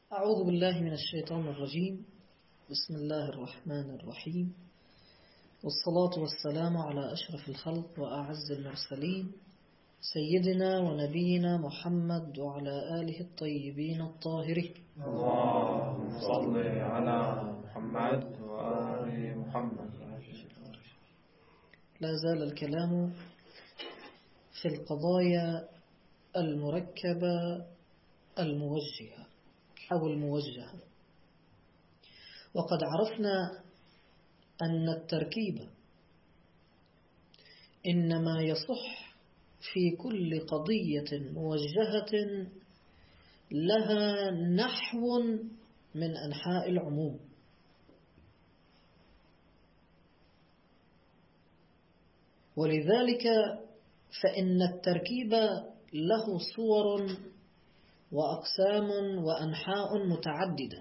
أعوذ بالله من الشيطان الرجيم. بسم الله الرحمن الرحيم، والصلاة والسلام على أشرف الخلق وأعز المرسلين سيدنا ونبينا محمد وعلى آله الطيبين الطاهرين. اللهم صل على محمد وآل محمد. لا زال الكلام في القضايا المركبة الموجهة أو الموجهة، وقد عرفنا أن التركيب إنما يصح في كل قضية موجهة لها نحو من أنحاء العموم، ولذلك فإن التركيب له صور وأقسام وأنحاء متعددة،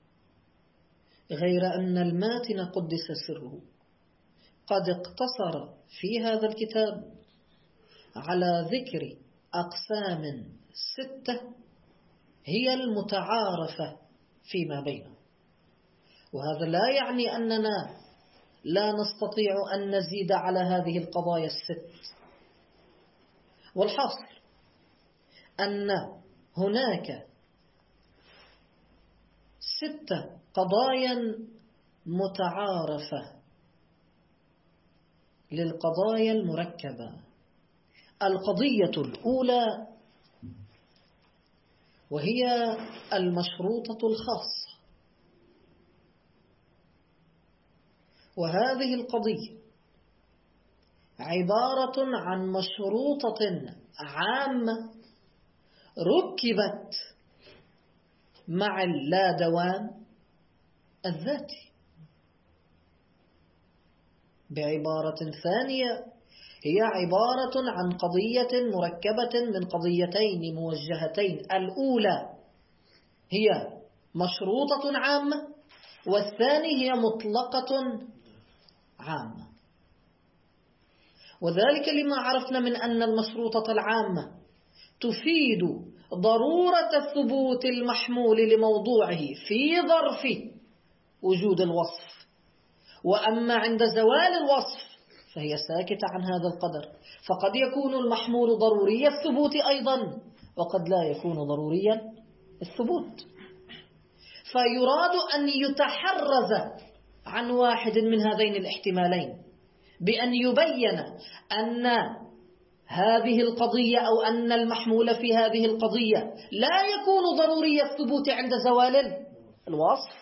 غير أن الماتن قدس سره قد اقتصر في هذا الكتاب على ذكر أقسام 6 هي المتعارفة فيما بينه، وهذا لا يعني أننا لا نستطيع أن نزيد على هذه القضايا 6، والحاصل أن هناك 6 قضايا متعارفة للقضايا المركبة. القضية الأولى وهي المشروطة الخاصة، وهذه القضية عبارة عن مشروطة عامة ركبت مع اللا دوام الذاتي. بعبارة ثانية، هي عبارة عن قضية مركبة من قضيتين موجهتين، الأولى هي مشروطة عامة، والثانية هي مطلقة عامة، وذلك لما عرفنا من أن المشروطة العامة تفيد ضرورة الثبوت المحمول لموضوعه في ظرف وجود الوصف، وأما عند زوال الوصف فهي ساكتة عن هذا القدر، فقد يكون المحمول ضروري الثبوت أيضا وقد لا يكون ضروريا الثبوت، فيراد أن يتحرز عن واحد من هذين الاحتمالين بأن يبين أن هذه القضية أو أن المحمول في هذه القضية لا يكون ضروري الثبوت عند زوال الوصف،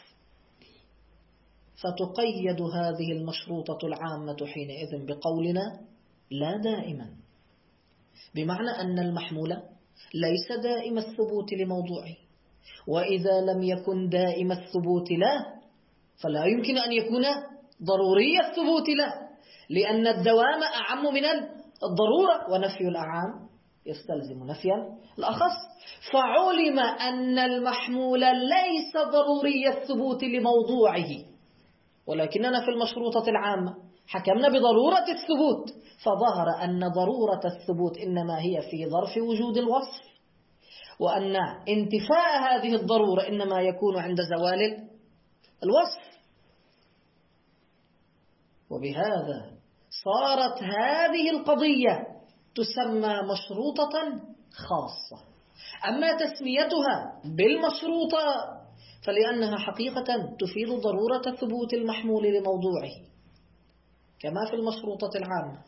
فتقيد هذه المشروطة العامة حينئذ بقولنا لا دائما، بمعنى أن المحمول ليس دائم الثبوت لموضوعه، وإذا لم يكن دائم الثبوت له فلا يمكن أن يكون ضروري الثبوت له، لأن الدوام أعم من الضرورة، ونفي الأعام يستلزم نفي الأخص، فعلم أن المحمول ليس ضروري الثبوت لموضوعه، ولكننا في المشروطة العامة حكمنا بضرورة الثبوت، فظهر أن ضرورة الثبوت إنما هي في ظرف وجود الوصف، وأن انتفاء هذه الضرورة إنما يكون عند زوال الوصف، وبهذا صارت هذه القضية تسمى مشروطة خاصة. أما تسميتها بالمشروطة فلأنها حقيقة تفيد ضرورة ثبوت المحمول لموضوعه كما في المشروطة العامة،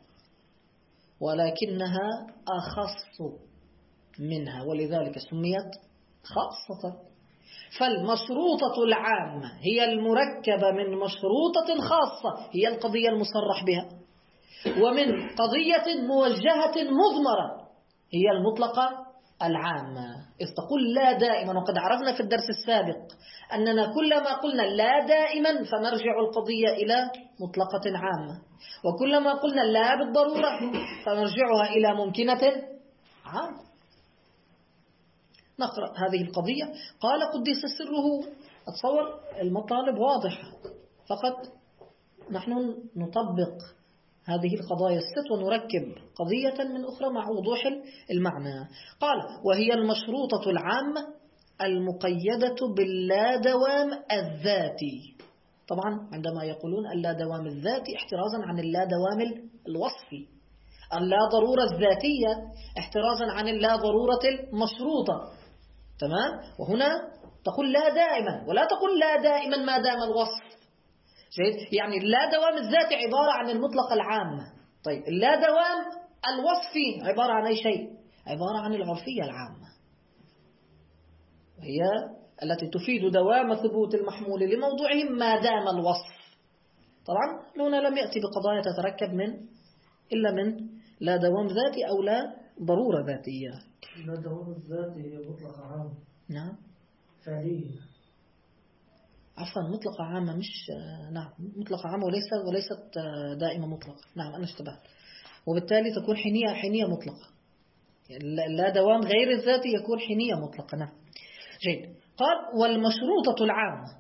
ولكنها أخص منها ولذلك سميت خاصة. فالمشروطة العامة هي المركبة من مشروطة خاصة هي القضية المصرح بها، ومن قضية موجهة مضمرة هي المطلقة العامة. إذ تقول لا دائما، وقد عرفنا في الدرس السابق أننا كلما قلنا لا دائما فنرجع القضية إلى مطلقة عامة، وكلما قلنا لا بالضرورة فنرجعها إلى ممكنة عامة. نقرأ هذه القضية. قال قدس سره. أتصور المطالب واضحة، فقط نحن نطبق هذه القضايا 6 ونركب قضية من أخرى مع وضوح المعنى. قال وهي المشروطة العامة المقيدة باللا دوام الذاتي. طبعا عندما يقولون اللا دوام الذاتي احترازا عن اللا دوام الوصفي، اللا ضرورة الذاتية احترازا عن اللا ضرورة المشروطة. تمام. وهنا تقول لا دائما، ولا تقول لا دائما ما دام الوصف. جيد. يعني اللا دوام الذاتي عبارة عن المطلق العامة. طيب اللا دوام الوصفي عبارة عن أي شيء؟ عبارة عن العرفية العامة، وهي التي تفيد دوام ثبوت المحمول لموضوعه ما دام الوصف. طبعا هنا لم يأتي بقضايا تتركب إلا من لا دوام ذاتي أو لا ضرورة ذاتية. لا دوام الذاتي هي مطلقة عامة. نعم. فعلية. عفوا مطلقة عامة، مش نعم مطلقة عامة وليست دائمة مطلقة. نعم أنا اشتبهت. وبالتالي تكون حينية مطلقة. لا دوام غير الذاتي يكون حينية مطلقة. نعم. جيد. قال والمشروطة العامة.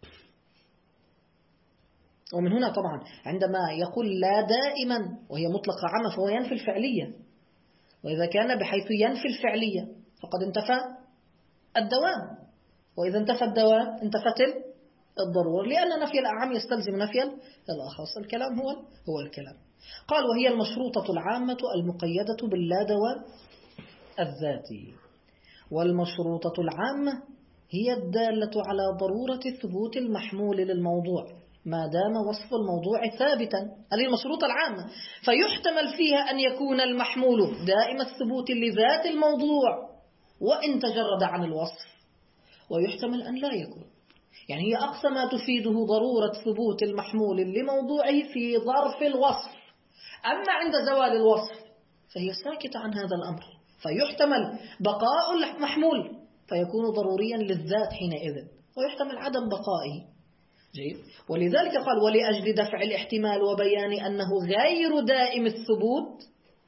ومن هنا طبعا عندما يقول لا دائما وهي مطلقة عامة فهو ينفي الفعلية، وإذا كان بحيث ينفي الفعلية فقد انتفى الدوام، وإذا انتفى الدوام انتفت الضرورة، لأن نفي الأعم يستلزم نفي الأخص. الكلام هو الكلام. قال وهي المشروطة العامة المقيدة باللا دوام الذاتي. والمشروطة العامة هي الدالة على ضرورة ثبوت المحمول للموضوع ما دام وصف الموضوع ثابتا. هذه المشروطة العامة، فيحتمل فيها أن يكون المحمول دائم الثبوت لذات الموضوع وإن تجرد عن الوصف، ويحتمل أن لا يكون. يعني هي أقصى ما تفيده ضرورة ثبوت المحمول لموضوعه في ظرف الوصف، أما عند زوال الوصف فهي ساكتة عن هذا الأمر، فيحتمل بقاء المحمول فيكون ضروريا للذات حينئذ، ويحتمل عدم بقائه. جيد. ولذلك قال ولأجل دفع الاحتمال وبيان أنه غير دائم الثبوت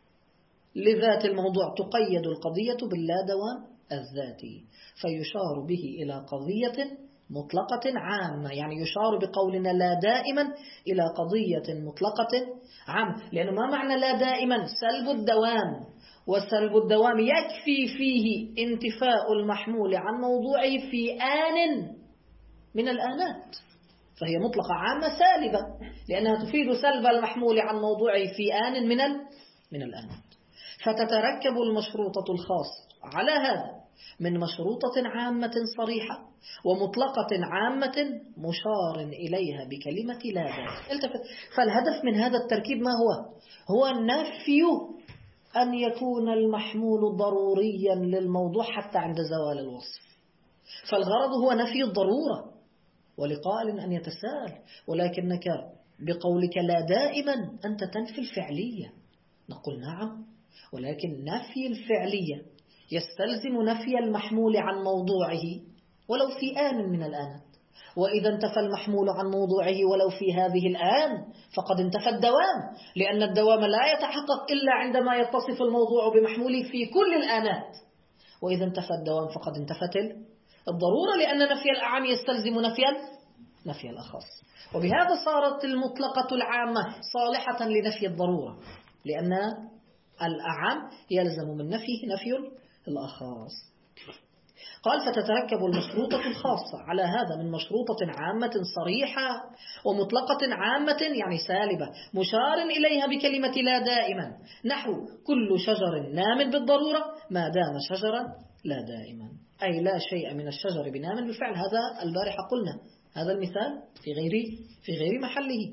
لذات الموضوع تقيد القضية باللا دوام الذاتي، فيشار به إلى قضية مطلقة عامة. يعني يشار بقولنا لا دائما إلى قضية مطلقة عامة، لأنه ما معنى لا دائما؟ سلب الدوام، وسلب الدوام يكفي فيه انتفاء المحمول عن موضوعه في آن من الآنات، فهي مطلقة عامة سالبة لأنها تفيد سلب المحمول عن موضوعه في آن من الآنات. فتتركب المشروطة الخاصة على هذا من مشروطة عامة صريحة ومطلقة عامة مشار إليها بكلمة لا دائم. فالهدف من هذا التركيب ما هو نفي أن يكون المحمول ضروريا للموضوع حتى عند زوال الوصف. فالغرض هو نفي الضرورة، ولقائل أن يتساءل ولكنك بقولك لا دائما أنت تنفي الفعلية. نقول نعم، ولكن نفي الفعلية يستلزم نفي المحمول عن موضوعه ولو في آن من الآن، وإذا انتفى المحمول عن موضوعه ولو في هذه الآن فقد انتفى الدوام، لأن الدوام لا يتحقق إلا عندما يتصف الموضوع بمحموله في كل الآنات، وإذا انتفى الدوام فقد انتفت الضرورة، لأن نفي الأعم يستلزم نفي الأخص. وبهذا صارت المطلقة العامة صالحة لنفي الضرورة، لأن الأعم يلزم من نفيه نفي الأخص. قال فتتركب المشروطة الخاصة على هذا من مشروطة عامة صريحة ومطلقة عامة يعني سالبة مشار إليها بكلمة لا دائما، نحو كل شجر نام بالضرورة ما دام شجرا لا دائما، أي لا شيء من الشجر بنام بالفعل. هذا البارحة قلنا هذا المثال في غير محله،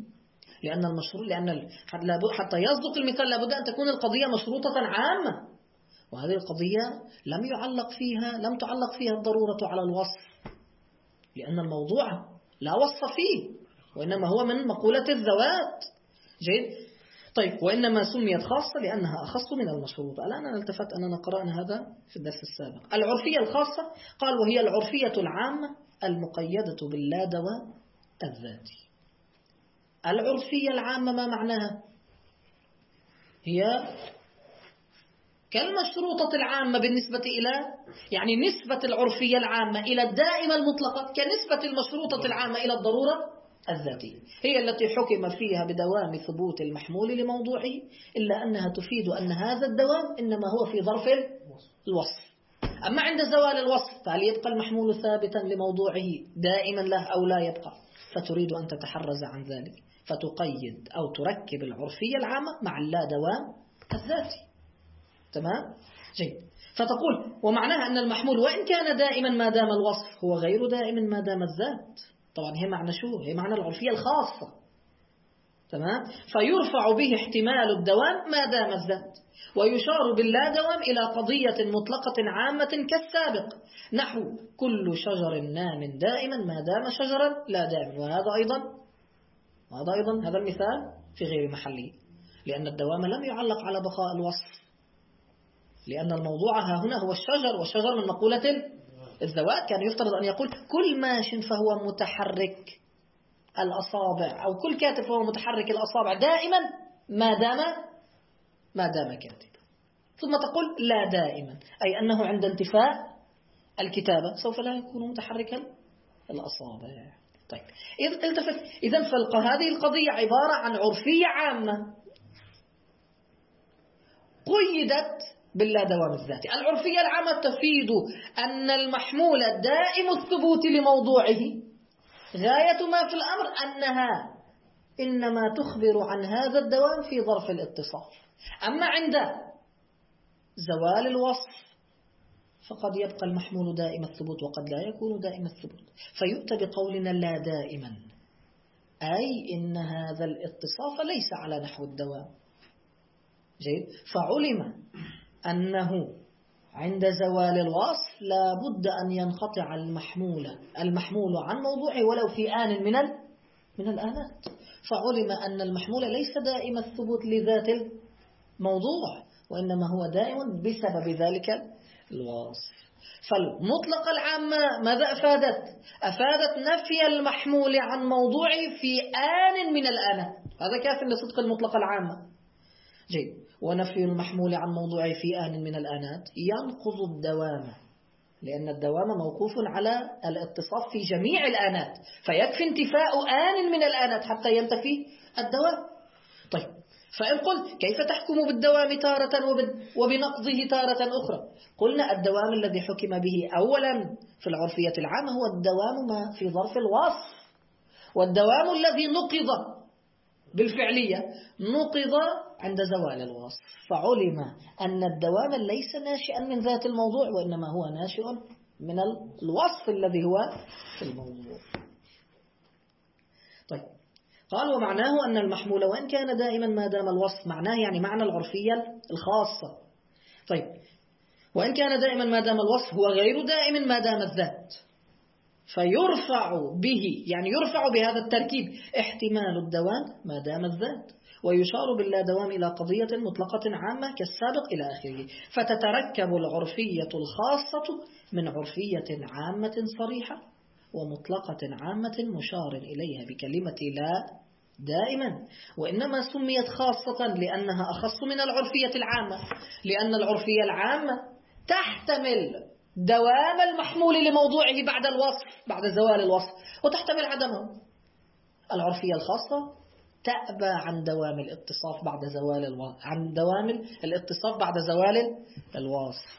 لأن حتى يصدق المثال لابد أن تكون القضية مشروطة عامة، وهذه القضية لم تعلق فيها الضرورة على الوصف، لأن الموضوع لا وصف فيه وإنما هو من مقولة الذوات. جيد. طيب وإنما سميت خاصة لأنها أخص من المشروط. الآن أنا التفت أننا قرأنا هذا في الدرس السابق. العرفية الخاصة قال وهي العرفية العامة المقيدة باللا دوام الذاتي. العرفية العامة ما معناها؟ هي كالمشروطة العامة بالنسبة إلى، يعني نسبة العرفية العامة إلى الدائمة المطلقة كنسبة المشروطة العامة إلى الضرورة الذاتية، هي التي حكم فيها بدوام ثبوت المحمول لموضوعه، إلا أنها تفيد أن هذا الدوام إنما هو في ظرف الوصف. أما عند زوال الوصف فهل يبقى المحمول ثابتا لموضوعه دائما له أو لا يبقى؟ فتريد أن تتحرز عن ذلك فتقيد أو تركب العرفية العامة مع اللا دوام الذاتي. تمام؟ جيد. فتقول ومعناها أن المحمول وإن كان دائما ما دام الوصف هو غير دائم ما دام الذات. طبعا هي معنى شو؟ هي معنى العرفية الخاصة. تمام؟ فيرفع به احتمال الدوام ما دام الذات، ويشار باللا دوام إلى قضية مطلقة عامة كالسابق، نحو كل شجر نام دائما ما دام شجرا لا دائما. وهذا أيضا هذا المثال في غير محله، لأن الدوام لم يعلق على بقاء الوصف، لأن الموضوع ها هنا هو الشجر، والشجر من مقولة الذوات. كان يفترض أن يقول كل ماش فهو متحرك الأصابع، أو كل كاتب فهو متحرك الأصابع دائما ما دام كاتبا. ثم تقول لا دائما، أي أنه عند انتفاء الكتابة سوف لا يكون متحركا الأصابع. طيب التفت إذن هذه القضية عبارة عن عرفية عامة قيدت باللا دوام الذاتي. العرفية العامة تفيد أن المحمول دائم الثبوت لموضوعه، غاية ما في الأمر أنها إنما تخبر عن هذا الدوام في ظرف الاتصاف. أما عند زوال الوصف فقد يبقى المحمول دائم الثبوت وقد لا يكون دائم الثبوت، فيؤتى بقولنا لا دائما، أي إن هذا الاتصاف ليس على نحو الدوام. جيد. فعلم أنه عند زوال الوصف لا بد أن ينقطع المحمول عن موضوعه ولو في آن من الآنات. فعلم أن المحمول ليس دائم الثبوت لذات الموضوع، وإنما هو دائم بسبب ذلك الوصف. فالمطلق العامة ماذا أفادت نفي المحمول عن موضوعه في آن من الآنات. هذا كاف لصدق المطلق العامة. جيد. ونفي المحمول عن موضوعه في آن من الآنات ينقض الدوام، لأن الدوام موقوف على الاتصاف في جميع الآنات، فيكفي انتفاء آن من الآنات حتى ينتفي الدوام. طيب فإن قلت كيف تحكم بالدوام تارة وبنقضه تارة أخرى؟ قلنا الدوام الذي حكم به أولا في العرفية العامة هو الدوام ما في ظرف الوصف، والدوام الذي نقض بالفعلية نقض عند زوال الوصف. فعلم أن الدوام ليس ناشئا من ذات الموضوع، وإنما هو ناشئ من الوصف الذي هو في الموضوع. طيب قال ومعناه أن المحمول وإن كان دائما ما دام الوصف، معناه يعني معنى العرفية الخاصة. طيب وإن كان دائما ما دام الوصف هو غير دائم ما دام الذات، فيرفع به يعني يرفع بهذا التركيب احتمال الدوام ما دام الذات، ويشار باللا دوام إلى قضية مطلقة عامة كالسابق إلى آخره. فتتركب العرفية الخاصة من عرفية عامة صريحة ومطلقة عامة مشار إليها بكلمة لا دائما، وإنما سميت خاصة لأنها أخص من العرفية العامة، لأن العرفية العامة تحتمل دوام المحمول لموضوعه بعد زوال الوصف، وتحتمل عدمه. العرفية الخاصة تأبى عن دوام الاتصاف بعد زوال الوصف.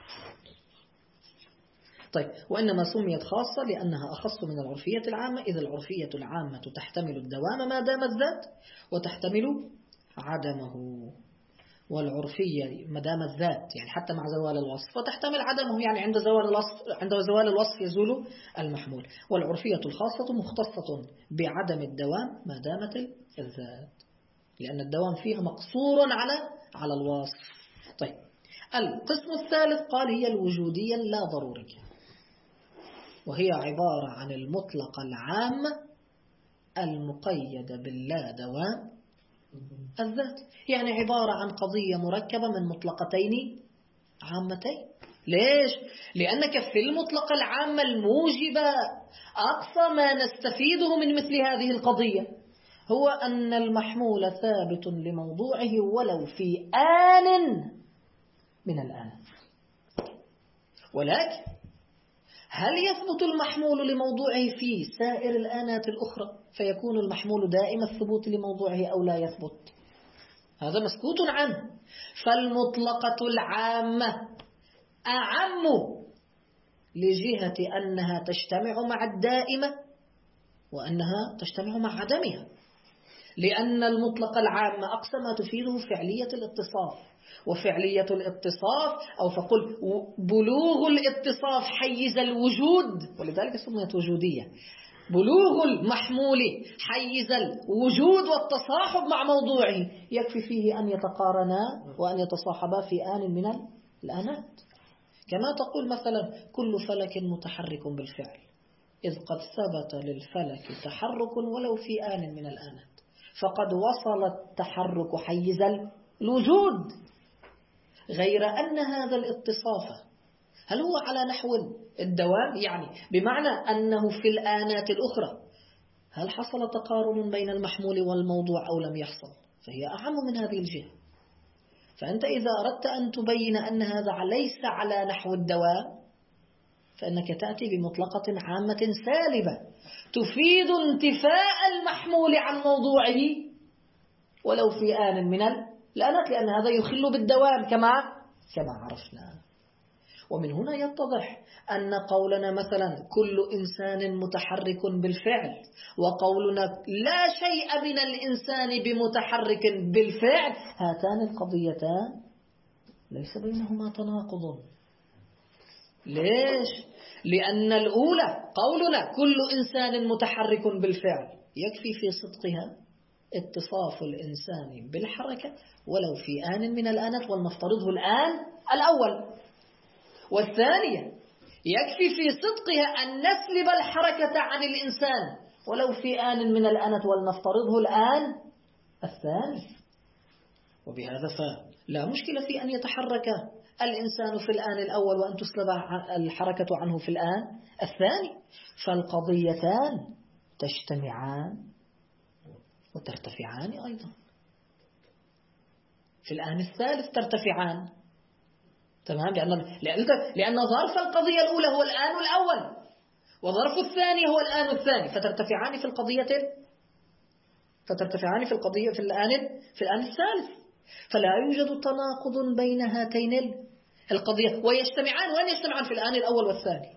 طيب وإنما سميت خاصة لأنها أخص من العرفية العامة، إذ العرفية العامة تحتمل الدوام ما دام الذات وتحتمل عدمه، والعرفية ما دام الذات يعني حتى مع زوال الوصف، وتحتمل عدمه يعني عند زوال الوصف يزول المحمول. والعرفية الخاصة مختصة بعدم الدوام ما دامت الذات، لأن الدوام فيها مقصور على الوصف. طيب القسم الثالث قال هي الوجودية اللا ضرورية، وهي عبارة عن المطلق العام المقيد باللا دوام الذات، يعني عبارة عن قضية مركبة من مطلقتين عامتين. ليش؟ لأنك في المطلق العام الموجبة أقصى ما نستفيده من مثل هذه القضية هو أن المحمول ثابت لموضوعه ولو في آن من الآن. ولكن هل يثبت المحمول لموضوعه في سائر الآنات الأخرى فيكون المحمول دائم الثبوت لموضوعه أو لا يثبت؟ هذا مسكوت عنه. فالمطلقة العامة أعم لجهة أنها تجتمع مع الدائمة وأنها تجتمع مع عدمها، لأن المطلق العام أقصى ما تفيده فعلية الاتصاف، وفعلية الاتصاف أو فقل بلوغ الاتصاف حيز الوجود، ولذلك سميت وجودية، بلوغ المحمول حيز الوجود والتصاحب مع موضوعه يكفي فيه أن يتقارنا وأن يتصاحبا في آن من الآنات. كما تقول مثلا كل فلك متحرك بالفعل، إذ قد ثبت للفلك تحرك ولو في آن من الآنات، فقد وصل التحرك حيز الوجود. غير أن هذا الاتصاف هل هو على نحو الدوام، يعني بمعنى أنه في الآنات الأخرى هل حصل تقارن بين المحمول والموضوع أو لم يحصل، فهي أعم من هذه الجهة. فأنت إذا أردت أن تبين أن هذا ليس على نحو الدوام فإنك تأتي بمطلقة عامة سالبة تفيد انتفاء المحمول عن موضوعه ولو في آن من الآنات، لأن هذا يخل بالدوام كما عرفنا. ومن هنا يتضح أن قولنا مثلا كل إنسان متحرك بالفعل وقولنا لا شيء من الإنسان بمتحرك بالفعل، هاتان القضيتان ليس بينهما تناقض. ليش؟ لأن الأولى قولنا كل إنسان متحرك بالفعل يكفي في صدقها اتصاف الإنسان بالحركة ولو في آن من الآنات، ولنفترضه الآن الأول. والثانية يكفي في صدقها أن نسلب الحركة عن الإنسان ولو في آن من الآنات، ولنفترضه الآن الثاني. وبهذا فلا مشكلة في أن يتحرك الإنسان في الآن الأول وأن تسلب الحركة عنه في الآن الثاني، فالقضيتان تجتمعان وترتفعان أيضا. في الآن الثالث ترتفعان، تمام، لأن ظرف القضية الأولى هو الآن الأول وظرف الثاني هو الآن الثاني، فترتفعان في القضية في الآن الثالث. فلا يوجد تناقض بين هاتين القضية، ويجتمعان. وين يجتمعان؟ في الآن الأول والثاني.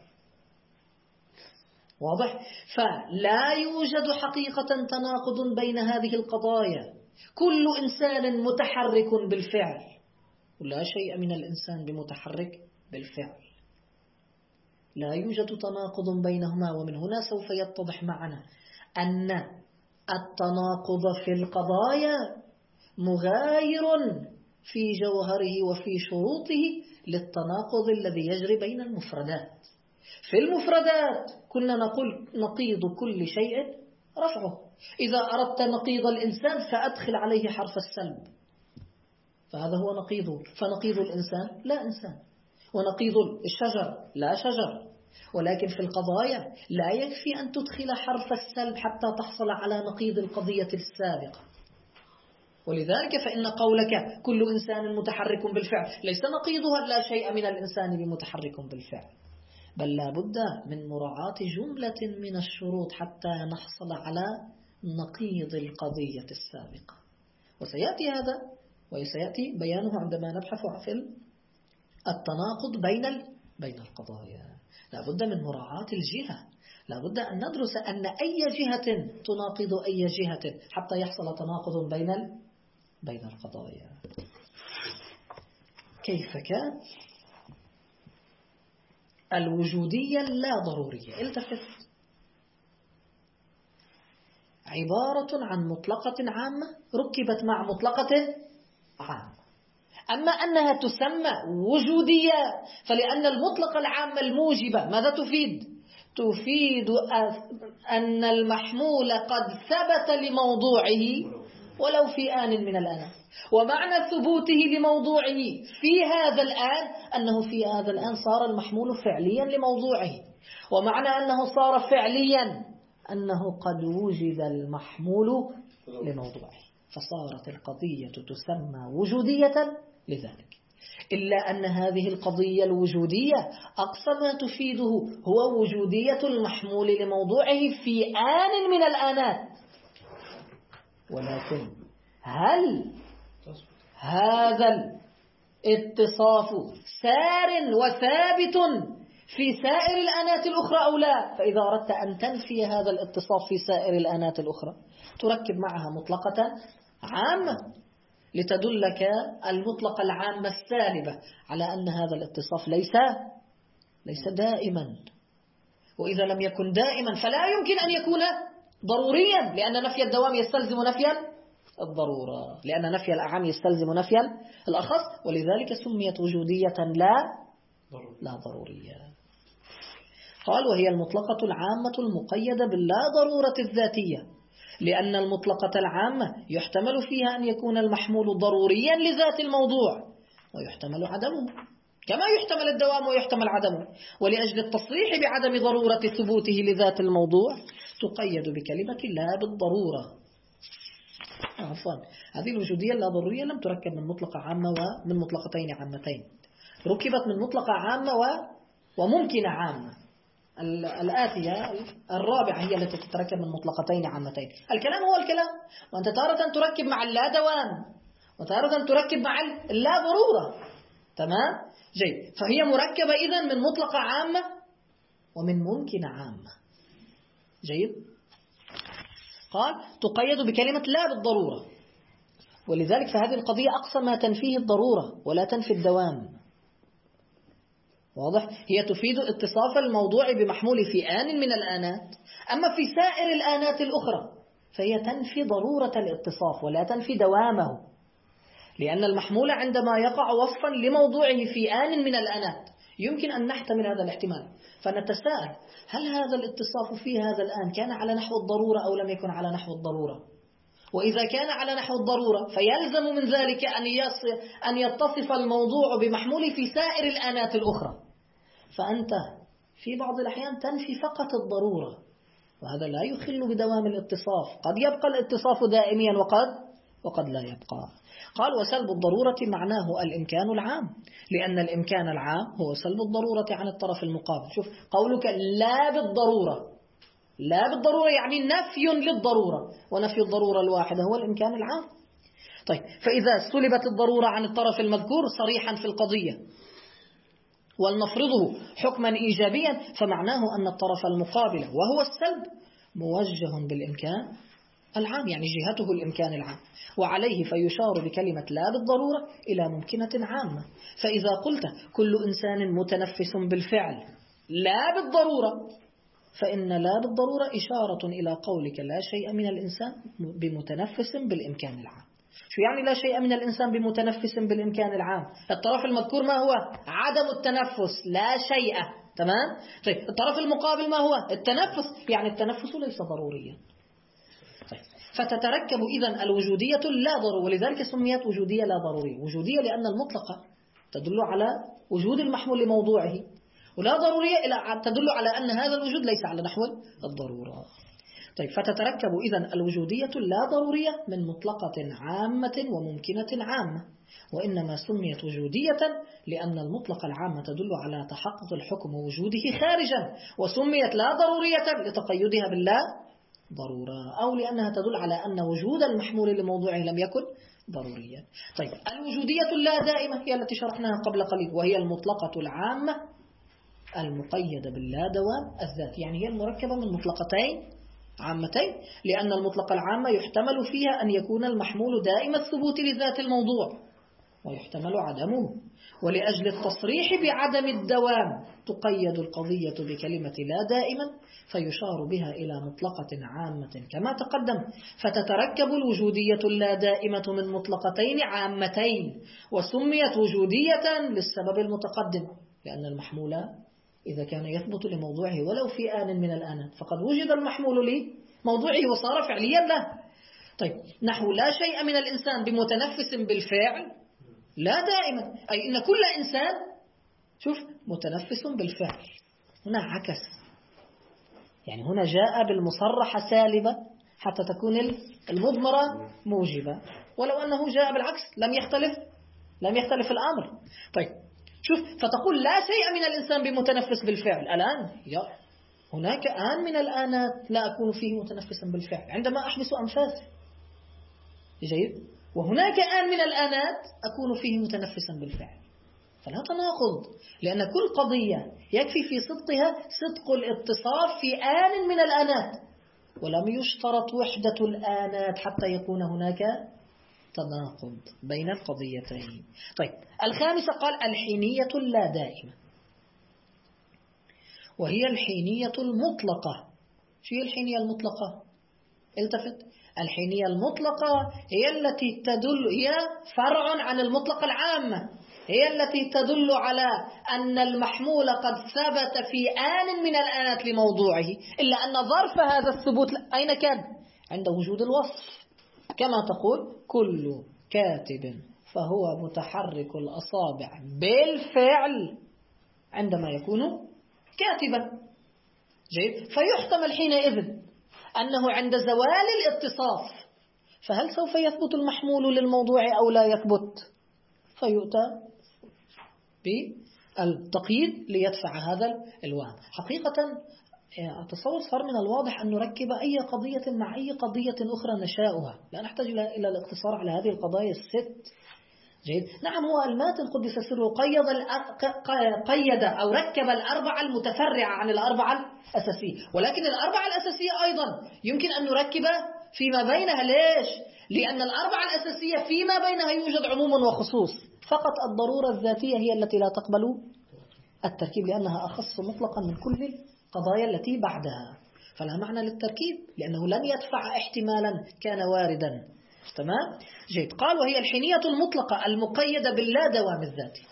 واضح؟ فلا يوجد حقيقة تناقض بين هذه القضايا، كل إنسان متحرك بالفعل ولا شيء من الإنسان بمتحرك بالفعل، لا يوجد تناقض بينهما. ومن هنا سوف يتضح معنا أن التناقض في القضايا مغاير في جوهره وفي شروطه للتناقض الذي يجري بين المفردات. في المفردات كنا نقول نقيض كل شيء رفعه، إذا أردت نقيض الإنسان فأدخل عليه حرف السلب، فهذا هو نقيضه. فنقيض الإنسان لا إنسان، ونقيض الشجر لا شجر. ولكن في القضايا لا يكفي أن تدخل حرف السلب حتى تحصل على نقيض القضية السابقة. ولذلك فإن قولك كل إنسان متحرك بالفعل ليس نقيضها لا شيء من الإنسان بمتحرك بالفعل، بل لا بد من مراعاة جملة من الشروط حتى نحصل على نقيض القضية السابقة. وسيأتي هذا وسيأتي بيانه عندما نبحث في التناقض بين القضايا. لا بد من مراعاة الجهة، لا بد أن ندرس أن أي جهة تناقض أي جهة حتى يحصل تناقض بين القضايا. كيف كان؟ الوجودية لا ضرورية، التفت، عبارة عن مطلقة عامة ركبت مع مطلقة عامة. أما أنها تسمى وجودية فلأن المطلقة العامة الموجبة ماذا تفيد؟ تفيد أن المحمول قد ثبت لموضوعه ولو في آن من الآن، ومعنى ثبوته لموضوعه في هذا الآن أنه في هذا الآن صار المحمول فعليا لموضوعه، ومعنى أنه صار فعليا أنه قد وجد المحمول لموضوعه، فصارت القضية تسمى وجودية لذلك. إلا أن هذه القضية الوجودية أقصى ما تفيده هو وجودية المحمول لموضوعه في آن من الآنات. ولكن هل هذا الاتصاف سار وثابت في سائر الآنات الأخرى أو لا. فإذا أردت أن تنفي هذا الاتصاف في سائر الآنات الأخرى تركب معها مطلقة عامة لتدلك المطلقة العامة السالبة على أن هذا الاتصاف ليس دائما. وإذا لم يكن دائما فلا يمكن أن يكون ضروريا، لأن نفي الدوام يستلزم نفي الضرورة، لأن نفي الأعم يستلزم نفي الأخص، ولذلك سميت وجودية لا ضرورية. قال وهي المطلقة العامة المقيدة باللا ضرورة الذاتية، لأن المطلقة العامة يحتمل فيها أن يكون المحمول ضروريا لذات الموضوع ويحتمل عدمه، كما يحتمل الدوام ويحتمل عدمه. ولأجل التصريح بعدم ضرورة ثبوته لذات الموضوع تقيد بكلمة لا بالضرورة. عفوا، هذه الوجودية اللا ضرورية لم تركب من مطلقة عامة ومن مطلقتين عامتين، ركبت من مطلقة عامة وممكنة عامة. الآتية الرابعة هي التي تتركب من مطلقتين عامتين. الكلام هو الكلام، وأنت تارة تركب مع اللا دوام وتارة تركب مع اللا ضرورة. تمام؟ جيد. فهي مركبة إذن من مطلقة عامة ومن ممكنة عامة. جيد. قال تقيد بكلمة لا بالضرورة، ولذلك فهذه القضية أقصى ما تنفيه الضرورة ولا تنفي الدوام. واضح؟ هي تفيد اتصاف الموضوع بمحمول في آن من الآنات، أما في سائر الآنات الأخرى فهي تنفي ضرورة الاتصاف ولا تنفي دوامه، لأن المحمول عندما يقع وصفا لموضوعه في آن من الآنات يمكن أن نحتمل هذا الاحتمال، فنتساءل هل هذا الاتصاف في هذا الآن كان على نحو الضرورة أو لم يكن على نحو الضرورة؟ وإذا كان على نحو الضرورة فيلزم من ذلك أن يتصف الموضوع بمحمول في سائر الآنات الأخرى، فأنت في بعض الأحيان تنفي فقط الضرورة، وهذا لا يخل بدوام الاتصاف. قد يبقى الاتصاف دائميا وقد لا يبقى. قال وسلب الضرورة معناه الإمكان العام، لأن الإمكان العام هو سلب الضرورة عن الطرف المقابل. شوف قولك لا بالضرورة، لا بالضرورة يعني نفي للضرورة، ونفي الضرورة الواحدة هو الإمكان العام. طيب فإذا سلبت الضرورة عن الطرف المذكور صريحا في القضية ولنفرضه حكما إيجابيا فمعناه أن الطرف المقابل وهو السلب موجه بالإمكان العام، يعني جهته الإمكان العام، وعليه فيشار بكلمة لا بالضرورة إلى ممكنة عامة. فإذا قلت كل إنسان متنفس بالفعل لا بالضرورة، فإن لا بالضرورة إشارة إلى قولك لا شيء من الإنسان بمتنفس بالإمكان العام. شو يعني لا شيء من الإنسان بمتنفس بالإمكان العام؟ الطرف المذكور ما هو؟ عدم التنفس، لا شيء. تمام؟ طيب الطرف المقابل ما هو؟ التنفس، يعني التنفس ليس ضروريا. طيب فتتركب إذن الوجودية لا ضرورية، ولذلك سميت وجودية لا ضرورية. وجودية لأن المطلقة تدل على وجود المحمول لموضوعه، ولا ضرورية تدل على أن هذا الوجود ليس على نحو الضرورة. طيب فتتركب إذن الوجودية لا ضرورية من مطلقة عامة وممكنة عامة، وإنما سميت وجودية لأن المطلقة العامة تدل على تحقق الحكم ووجوده خارجا، وسميت لا ضرورية لتقيدها باللا ضرورة، أو لأنها تدل على أن وجود المحمول لموضوعه لم يكن ضروريا. طيب الوجودية اللا دائمة هي التي شرحناها قبل قليل، وهي المطلقة العامة المقيدة باللا دوام الذات، يعني هي المركبة من مطلقتين عامتين، لأن المطلقة العامة يحتمل فيها أن يكون المحمول دائم الثبوت لذات الموضوع ويحتمل عدمه. ولأجل التصريح بعدم الدوام تقيد القضية بكلمة لا دائما فيشار بها إلى مطلقة عامة كما تقدم، فتتركب الوجودية اللا دائمة من مطلقتين عامتين، وسميت وجودية للسبب المتقدم، لأن المحمول إذا كان يثبت لموضوعه ولو في آن من الآنات فقد وجد المحمول لموضوعه وصار فعليا له. طيب نحو لا شيء من الإنسان بمتنفس بالفعل لا دائما، أي إن كل إنسان شوف متنفس بالفعل. هنا عكس، يعني هنا جاء بالمصرحة سالبة حتى تكون المضمرة موجبة، ولو أنه جاء بالعكس لم يختلف الأمر. طيب شوف فتقول لا شيء من الإنسان بمتنفس بالفعل. الآن هناك آن من الآنات لا أكون فيه متنفسا بالفعل عندما أحبس أنفاسي، جيد، وهناك آن من الآنات أكون فيه متنفسا بالفعل. فلا تناقض، لأن كل قضية يكفي في صدقها صدق الاتصاف في آن من الآنات، ولم يشترط وحدة الآنات حتى يكون هناك تناقض بين القضيتين. طيب، الخامسة قال الحينية اللا دائمة، وهي الحينية المطلقة. شو هي الحينية المطلقة؟ التفت. الحينية المطلقة هي التي تدل، هي فرع عن المطلقة العامة، هي التي تدل على أن المحمول قد ثبت في آن من الآنات لموضوعه، إلا أن ظرف هذا الثبوت أين كان؟ عند وجود الوصف، كما تقول كل كاتب فهو متحرك الأصابع بالفعل عندما يكون كاتبا. جيد. فيحتمل حينئذ أنه عند زوال الاتصاف فهل سوف يثبت المحمول للموضوع أو لا يثبت، فيؤتى بالتقييد ليدفع هذا الوهم. حقيقة أتصور صار من الواضح أن نركب أي قضية مع أي قضية أخرى نشاؤها، لا نحتاج إلى الاقتصار على هذه القضايا الست. جيد. نعم، هو الماتن قدس سره قيد أو ركب الأربعة المتفرعة عن الأربعة الأساسية، ولكن الأربعة الأساسية أيضا يمكن أن نركب فيما بينها. ليش؟ لأن الأربعة الأساسية فيما بينها يوجد عموم وخصوص، فقط الضرورة الذاتية هي التي لا تقبل التركيب، لأنها أخص مطلقا من كل القضايا التي بعدها، فلا معنى للتركيب لأنه لن يدفع احتمالا كان واردا. تمام؟ جيد. قال وهي الحينية المطلقة المقيدة باللا دوام الذاتي،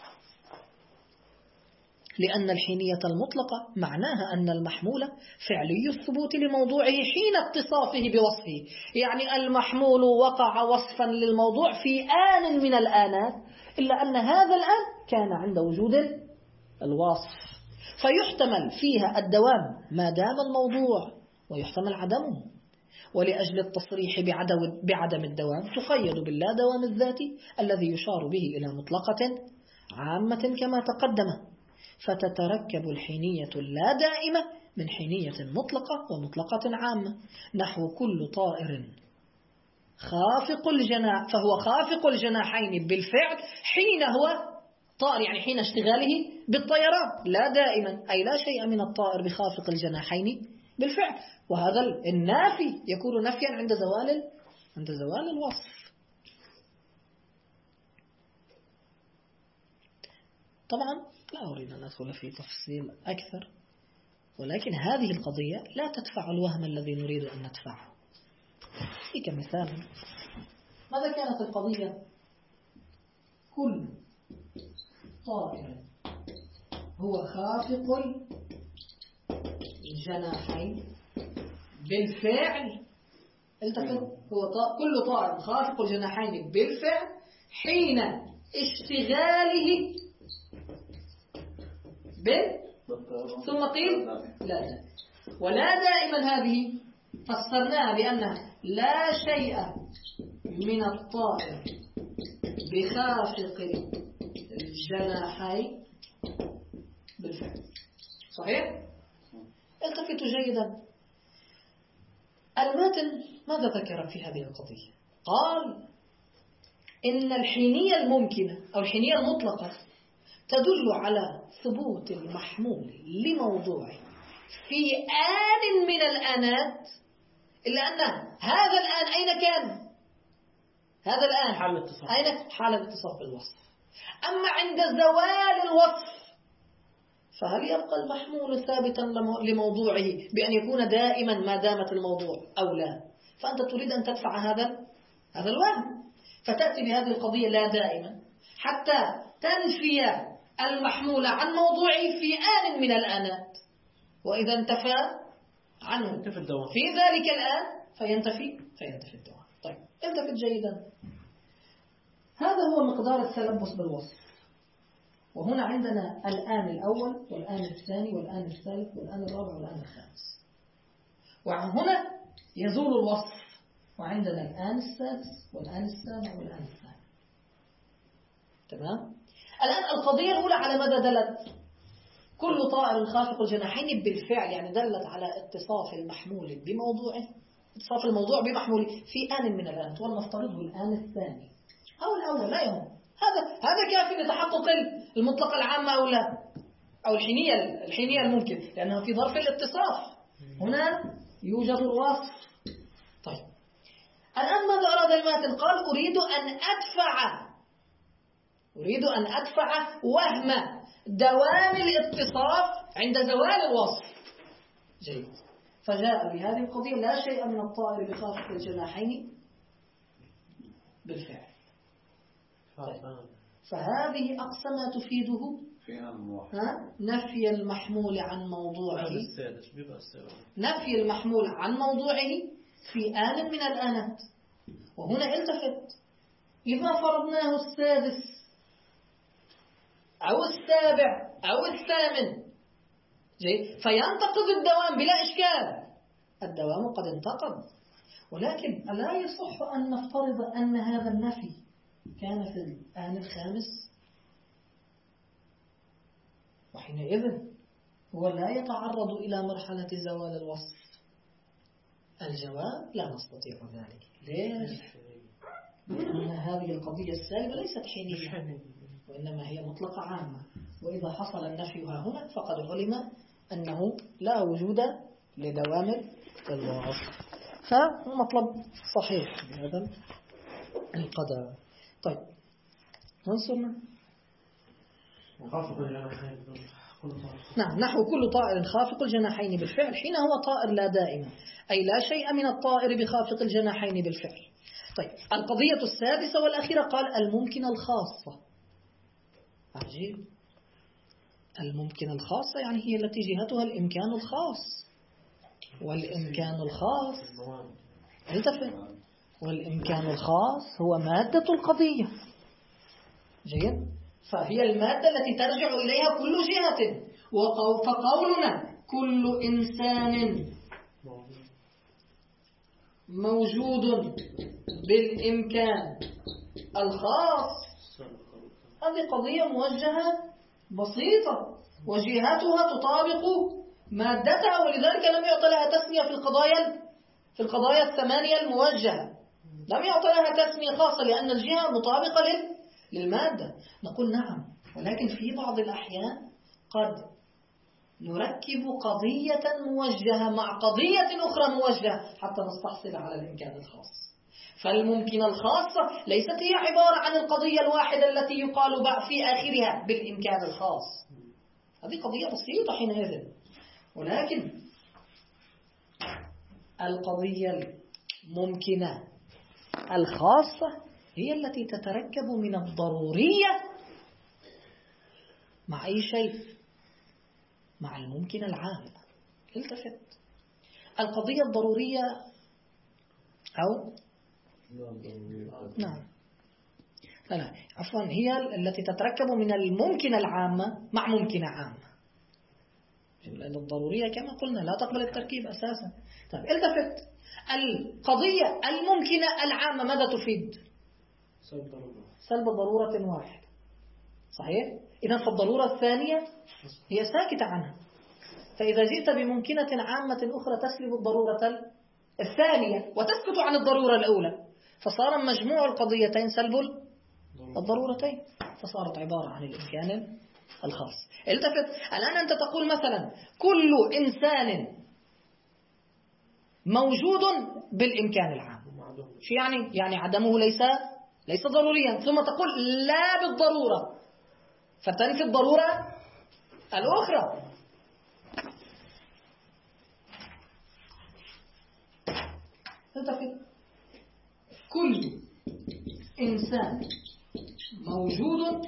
لأن الحينية المطلقة معناها أن المحمول فعلي الثبوت لموضوعه حين اتصافه بوصفه، يعني المحمول وقع وصفا للموضوع في آن من الآنات، إلا أن هذا الآن كان عند وجود الوصف، فيحتمل فيها الدوام ما دام الموضوع ويحتمل عدمه. ولأجل التصريح بعدم الدوام تقيد باللا دوام الذاتي الذي يشار به إلى مطلقة عامة كما تقدم، فتتركب الحينية اللا دائمة من حينية مطلقة ومطلقة عامة، نحو كل طائر خافق الجناح فهو خافق الجناحين بالفعل حين هو طائر، يعني حين اشتغاله بالطيران، لا دائما، أي لا شيء من الطائر بخافق الجناحين بالفعل، وهذا النافي يكون نفيا عند زوال الوصف. طبعا لا أريد أن أدخل في تفصيل أكثر، ولكن هذه القضية لا تدفع الوهم الذي نريد أن ندفعه. فيك مثال، ماذا كانت القضية؟ كل طائر هو خافق الجناحين بالفعل، التفت، هو كل طائر خافق الجناحين بالفعل حين اشتغاله ثم قيل لا، ولا دائما هذه فسرناها بأنها لا شيء من الطائر بخافق الجناحين بالفعل. صحيح؟ التفتوا جيدا، الماتن ماذا ذكر في هذه القضية؟ قال إن الحينية الممكنة أو الحينية المطلقة تدل على ثبوت المحمول لموضوعه في آن من الآنات، إلا أن هذا الآن أين كان؟ هذا الآن حال الاتصاف، أين؟ حال الاتصاف بالوصف. أما عند زوال الوصف فهل يبقى المحمول ثابتا لموضوعه بأن يكون دائما ما دامت الموضوع أو لا؟ فأنت تريد أن تدفع هذا الوهم، فتأتي بهذه القضية لا دائما حتى تنفي المحمول عن موضوعه في آن من الآنات، وإذا انتفى عنه في ذلك الآن فينتفي الدوام. طيب، التفت جيدا، هذا هو مقدار التلبس بالوصف. وهنا عندنا الآن الأول والآن الثاني والآن الثالث والآن الرابع والآن الخامس، وهنا يزول الوصف، وعندنا الآن السادس والآن السابع والآن الثامن. تمام؟ الآن القضية الأولى على ماذا دلت؟ كل طائر خافق الجناحين بالفعل، يعني دلت على اتصاف المحمول بموضوعه، اتصاف الموضوع بمحموله في آن من الآن، ولنفترضه الآن الثاني أو الأول، لا يهم، هذا كافي لتحقق المطلقة العامة أو لا، أو الحينية الممكن، لأنها في ظرف الاتصاف. هنا يوجد الوصف. طيب الآن ماذا أراد الماتن؟ قال أريد أن أدفع وهم دوام الاتصاف عند زوال الوصف. جيد. فجاء بهذه القضية: لا شيء من الطائر بخافق الجناحين بالفعل. فهذه أقصى ما تفيده نفي المحمول عن موضوعه، نفي المحمول عن موضوعه في آن من الآنات. وهنا التفت: إذا فرضناه السادس أو السابع أو الثامن، جيد، فينتقض الدوام بلا إشكال، الدوام قد انتقض. ولكن ألا يصح أن نفترض أن هذا النفي كان في الآن الخامس؟ وحينئذ هو لا يتعرض إلى مرحلة زوال الوصف. الجواب: لا نستطيع ذلك. ليش؟ لأن هذه القضية السالبة ليست حينية، وإنما هي مطلقة عامة. وإذا حصل النفي هنا فقد علم أنه لا وجود لدوام الوصف. فمطلب صحيح بهذا القدر. طيب ننصرنا. نعم، نحو كل طائر خافق الجناحين بالفعل حين هو طائر لا دائما، أي لا شيء من الطائر بخافق الجناحين بالفعل. طيب القضية السادسة والأخيرة قال الممكنة الخاصة. عجيب. الممكنة الخاصة يعني هي التي جهتها الإمكان الخاص، والإمكان الخاص التفت، والإمكان الخاص هو مادة القضية. جيد. فهي المادة التي ترجع إليها كل جهة. فقولنا كل إنسان موجود بالإمكان الخاص، هذه قضية موجهة بسيطة وجهاتها تطابق مادتها، ولذلك لم يعطى لها تسمية في القضايا الثمانية الموجهة، لم يعطى لها تسمية خاصة لأن الجهة مطابقة للمادة. نقول نعم، ولكن في بعض الأحيان قد نركب قضية موجهة مع قضية أخرى موجهة حتى نستحصل على الإمكان الخاص. فالممكنة الخاصة ليست هي عبارة عن القضية الواحدة التي يقال في آخرها بالإمكان الخاص، هذه قضية بسيطة حينئذ. ولكن القضية الممكنة الخاصة هي التي تتركب من الضرورية مع أي شيء، مع الممكن العام. التفت. القضية الضرورية أو نعم لا عفوا، هي التي تتركب من الممكن العامة مع ممكن عامة، لأن الضرورية كما قلنا لا تقبل التركيب أساسا. طيب التفت. القضية الممكنة العامة ماذا تفيد؟ سلب ضرورة واحدة، صحيح؟ إذن فالضرورة الثانية هي ساكتة عنها، فإذا جئت بممكنة عامة أخرى تسلب الضرورة الثانية وتسكت عن الضرورة الأولى، فصار مجموع القضيتين سلب الضرورتين، فصارت عبارة عن الإمكان الخاص. التفت. الآن أنت تقول مثلا كل إنسان موجود بالإمكان العام، شو يعني عدمه ليس ضروريا، ثم تقول لا بالضرورة، فتنفي الضرورة الأخرى. التفت. كل إنسان موجود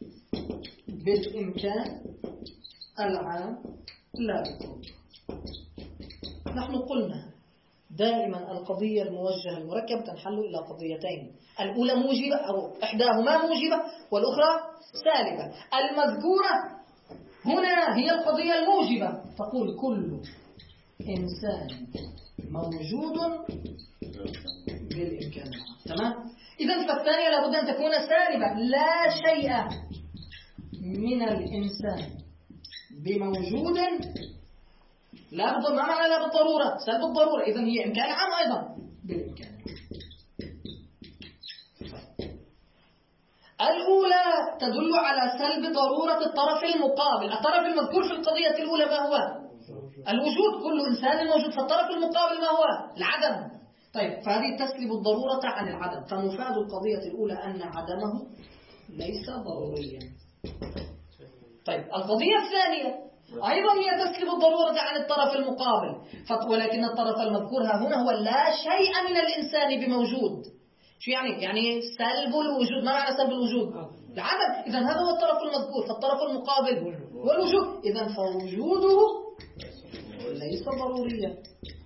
بالإمكان العام لا بالضرورة. نحن قلنا دائما القضية الموجهة المركبة تنحل إلى قضيتين، الأولى موجبة أو إحداهما موجبة والأخرى سالبة. المذكورة هنا هي القضية الموجبة، تقول كل إنسان موجود بالإمكان. تمام؟ إذن فالثانية لابد أن تكون سالبة، لا شيء من الإنسان بموجود لا بالضرورة. ما معنى لا بالضرورة؟ سلب الضرورة، إذن هي إمكان عام أيضا بالإمكان. الأولى تدل على سلب ضرورة الطرف المقابل. الطرف المذكور في القضية الأولى ما هو؟ الوجود، كل إنسان موجود. فالطرف المقابل ما هو؟ العدم. طيب، فهذه تسلب الضرورة عن العدم، فمفاد القضية الأولى أن عدمه ليس ضروريا. طيب، القضية الثانية أيضا هي تسلب الضرورة عن الطرف المقابل، ولكن الطرف المذكور هنا هو لا شيء من الإنسان بموجود. شو يعني؟ يعني سلب الوجود. ما معنى سلب الوجود؟ العدم. إذن هذا هو الطرف المذكور. فالطرف المقابل والوجود، إذن فوجوده ليس ضروريا.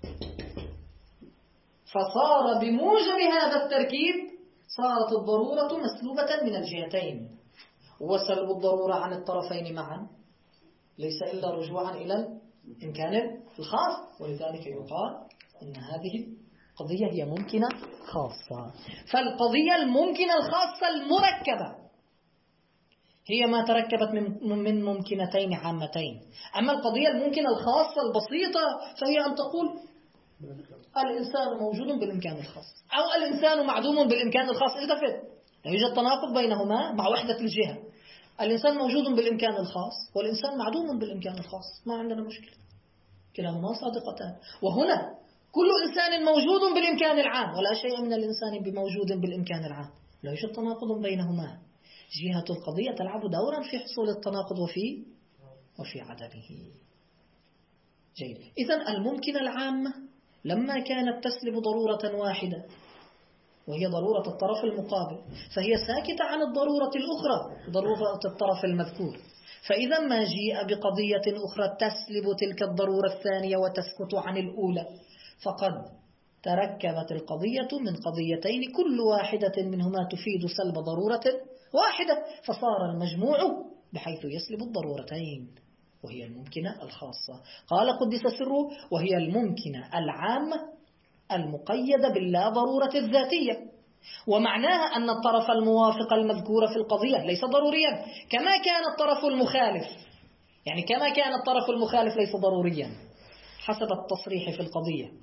فصار بموجب هذا التركيب صارت الضرورة مسلوبة من الجهتين، وسلب الضرورة عن الطرفين معا ليس إلا رجوعا إلى الإمكان الخاص. ولذلك يقال إن هذه القضية هي ممكنة خاصة. فالقضية الممكنة الخاصة المركبة هي ما تركبت من ممكنتين عامتين. أما القضية الممكنة الخاصة البسيطة فهي أن تقول الإنسان موجود بالإمكان الخاص أو الإنسان معدوم بالإمكان الخاص. التفت، لا يوجد تناقض بينهما مع وحدة الجهة. الإنسان موجود بالإمكان الخاص والإنسان معدوم بالإمكان الخاص، ما عندنا مشكلة، كلاهما صادقتان. وهنا كل إنسان موجود بالإمكان العام ولا شيء من الإنسان بموجود بالإمكان العام، لا يوجد تناقض بينهما. جهة القضية تلعب دورا في حصول التناقض وفي عدمه. جيد. إذن الممكن العامة لما كانت تسلب ضرورة واحدة وهي ضرورة الطرف المقابل فهي ساكتة عن الضرورة الأخرى، ضرورة الطرف المذكور. فإذا ما جيء بقضية أخرى تسلب تلك الضرورة الثانية وتسكت عن الأولى فقد تركبت القضية من قضيتين كل واحدة منهما تفيد سلب ضرورة واحدة، فصار المجموع بحيث يسلب الضرورتين وهي الممكنة الخاصة. قال قدس سره وهي الممكنة العامة المقيدة باللا ضرورة الذاتية، ومعناها أن الطرف الموافق المذكور في القضية ليس ضروريا كما كان الطرف المخالف، يعني كما كان الطرف المخالف ليس ضروريا حسب التصريح في القضية.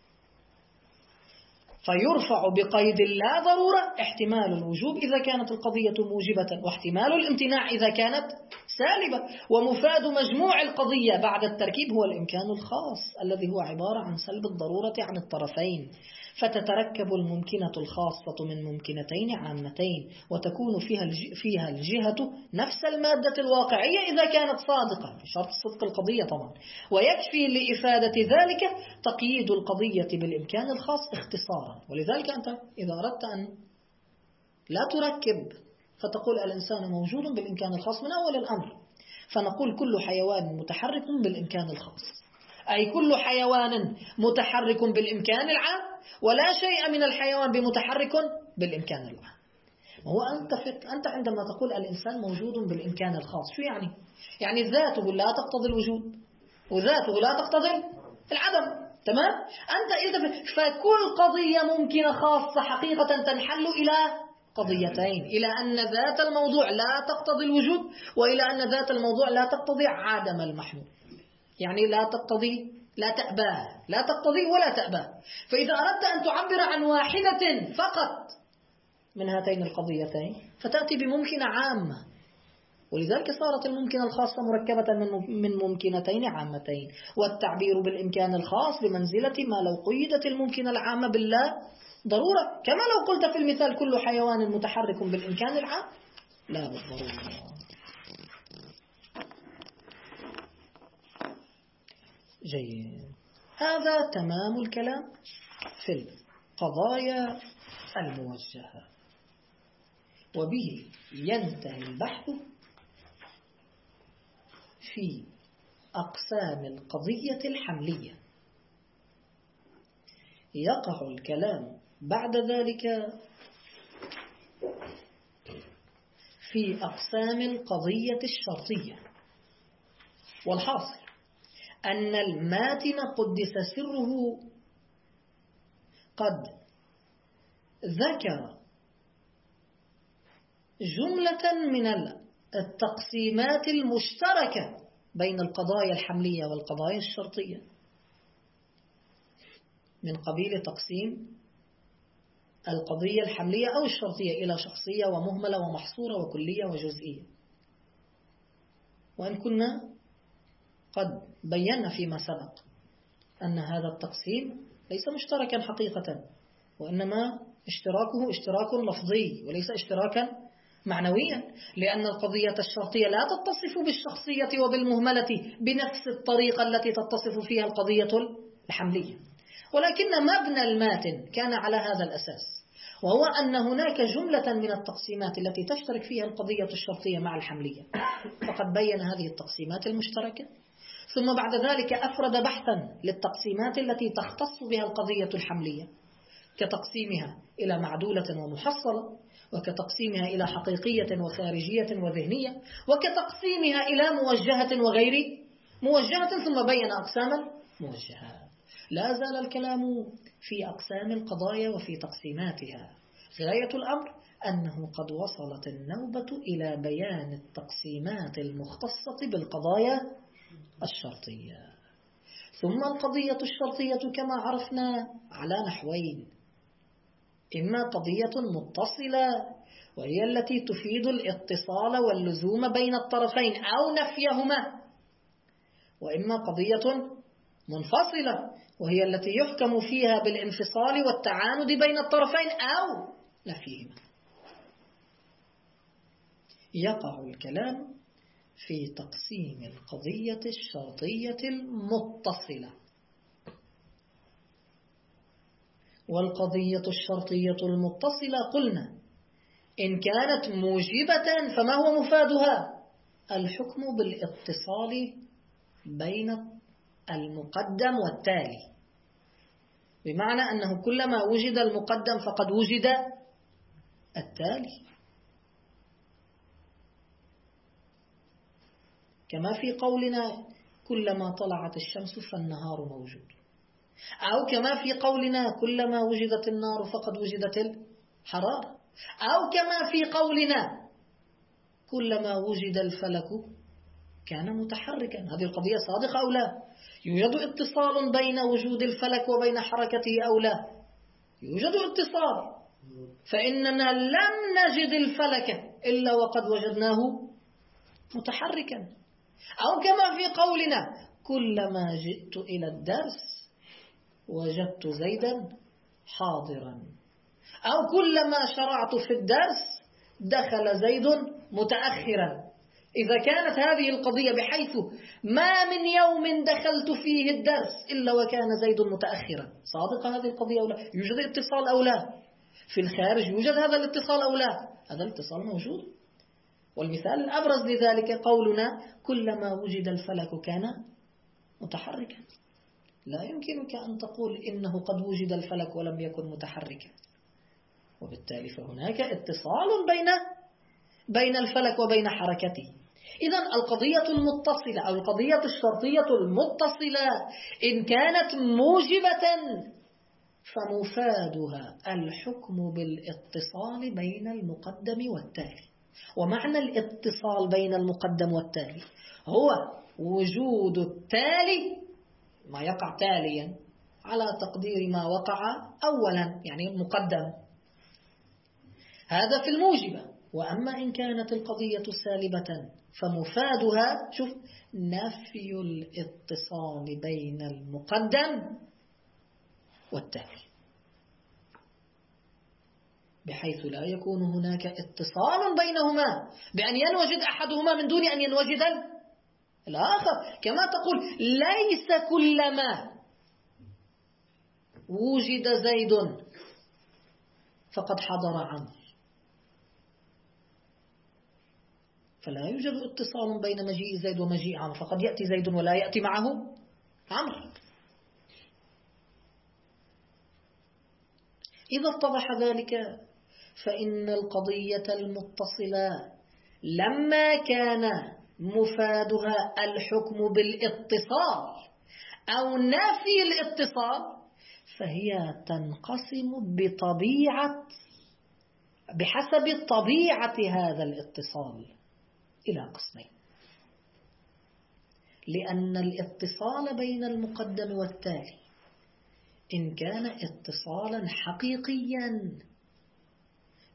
فيرفع بقيد اللا ضرورة احتمال الوجوب إذا كانت القضية موجبة، واحتمال الامتناع إذا كانت سالبة. ومفاد مجموع القضية بعد التركيب هو الإمكان الخاص الذي هو عبارة عن سلب الضرورة عن الطرفين. فتتركب الممكنة الخاصة من ممكنتين عامتين وتكون فيها الجهة نفس المادة الواقعية إذا كانت صادقة بشرط صدق القضية طبعا. ويكفي لإفادة ذلك تقييد القضية بالإمكان الخاص اختصارا. ولذلك أنت إذا أردت أن لا تركب فتقول الإنسان موجود بالإمكان الخاص من أول الأمر، فنقول كل حيوان متحرك بالإمكان الخاص، أي كل حيوان متحرك بالإمكان العام ولا شيء من الحيوان بمتحرك بالإمكان العام. هو أنت عندما تقول الإنسان موجود بالإمكان الخاص شو يعني؟ يعني ذاته لا تقتضي الوجود وذاته لا تقتضي العدم. تمام؟ فكل قضية ممكنة خاصة حقيقة تنحل إلى قضيتين، إلى أن ذات الموضوع لا تقتضي الوجود وإلى أن ذات الموضوع لا تقتضي عدم المحمول، يعني لا تقتضي لا تأباه، لا تقتضي ولا تأباه. فإذا أردت أن تعبر عن واحدة فقط من هاتين القضيتين فتأتي بممكنة عامة، ولذلك صارت الممكنة الخاصة مركبة من ممكنتين عامتين. والتعبير بالإمكان الخاص بمنزلة ما لو قيدت الممكنة العامة باللا ضرورة، كما لو قلت في المثال كل حيوان متحرك بالإمكان العام لا بالضرورة. جيد. هذا تمام الكلام في القضايا الموجهة، وبه ينتهي البحث في أقسام القضية الحملية. يقع الكلام بعد ذلك في أقسام القضية الشرطية. والحاصل أن الماتن قدس سره قد ذكر جملة من التقسيمات المشتركة بين القضايا الحملية والقضايا الشرطية، من قبيل تقسيم القضية الحملية أو الشرطية إلى شخصية ومهملة ومحصورة وكلية وجزئية. وإن كنا قد بينا فيما سبق أن هذا التقسيم ليس مشتركا حقيقة، وإنما اشتراكه اشتراك لفظي وليس اشتراكا معنويا، لأن القضية الشرطية لا تتصف بالشخصية وبالمهملة بنفس الطريقة التي تتصف فيها القضية الحملية، ولكن مبنى الماتن كان على هذا الأساس، وهو أن هناك جملة من التقسيمات التي تشترك فيها القضية الشرطية مع الحملية، فقد بين هذه التقسيمات المشتركة، ثم بعد ذلك أفرد بحثا للتقسيمات التي تختص بها القضية الحملية، كتقسيمها إلى معدولة ومحصلة، وكتقسيمها إلى حقيقية وخارجية وذهنية، وكتقسيمها إلى موجهة وغير موجهة، ثم بين أقسام الموجهات. لا زال الكلام في أقسام القضايا وفي تقسيماتها. غاية الأمر أنه قد وصلت النوبة إلى بيان التقسيمات المختصة بالقضايا الشرطية. ثم القضية الشرطية كما عرفنا على نحوين: إما قضية متصلة وهي التي تفيد الاتصال واللزوم بين الطرفين أو نفيهما، وإما قضية منفصلة وهي التي يحكم فيها بالانفصال والتعاند بين الطرفين أو نفيهما. يقع الكلام في تقسيم القضية الشرطية المتصلة. والقضية الشرطية المتصلة قلنا إن كانت موجبة فما هو مفادها؟ الحكم بالاتصال بين المقدم والتالي، بمعنى أنه كلما وجد المقدم فقد وجد التالي، كما في قولنا كلما طلعت الشمس فالنهار موجود، أو كما في قولنا كلما وجدت النار فقد وجدت الحرارة، أو كما في قولنا كلما وجد الفلك كان متحركا. هذه القضية صادقة أو لا؟ يوجد اتصال بين وجود الفلك وبين حركته أو لا؟ يوجد اتصال، فإننا لم نجد الفلك إلا وقد وجدناه متحركا. أو كما في قولنا كلما جئت إلى الدرس وجدت زيدا حاضرا، أو كلما شرعت في الدرس دخل زيد متأخرا. إذا كانت هذه القضية بحيث ما من يوم دخلت فيه الدرس إلا وكان زيد متأخرا، صادقة هذه القضية أو لا؟ يوجد اتصال أو لا؟ في الخارج يوجد هذا الاتصال أو لا؟ هذا الاتصال موجود. والمثال الأبرز لذلك قولنا كلما وجد الفلك كان متحركا. لا يمكنك أن تقول إنه قد وجد الفلك ولم يكن متحركا، وبالتالي فهناك اتصال بين الفلك وبين حركته. إذن القضية المتصلة أو القضية الشرطية المتصلة إن كانت موجبة فمفادها الحكم بالاتصال بين المقدم والتالي. ومعنى الاتصال بين المقدم والتالي هو وجود التالي، ما يقع تاليا على تقدير ما وقع أولا، يعني المقدم، هذا في الموجبة. وأما إن كانت القضية سالبة فمفادها شوف نفي الاتصال بين المقدم والتالي، بحيث لا يكون هناك اتصال بينهما بأن ينوجد أحدهما من دون أن ينوجد الآخر. كما تقول ليس كلما وجد زيد فقد حضر عمرو، فلا يوجد اتصال بين مجيء زيد ومجيء عمرو، فقد يأتي زيد ولا يأتي معه عمرو. إذا اتضح ذلك فإن القضية المتصلة لما كان مفادها الحكم بالاتصال أو نفي الاتصال فهي تنقسم بحسب طبيعة هذا الاتصال إلى قسمين. لأن الاتصال بين المقدم والتالي إن كان اتصالا حقيقيا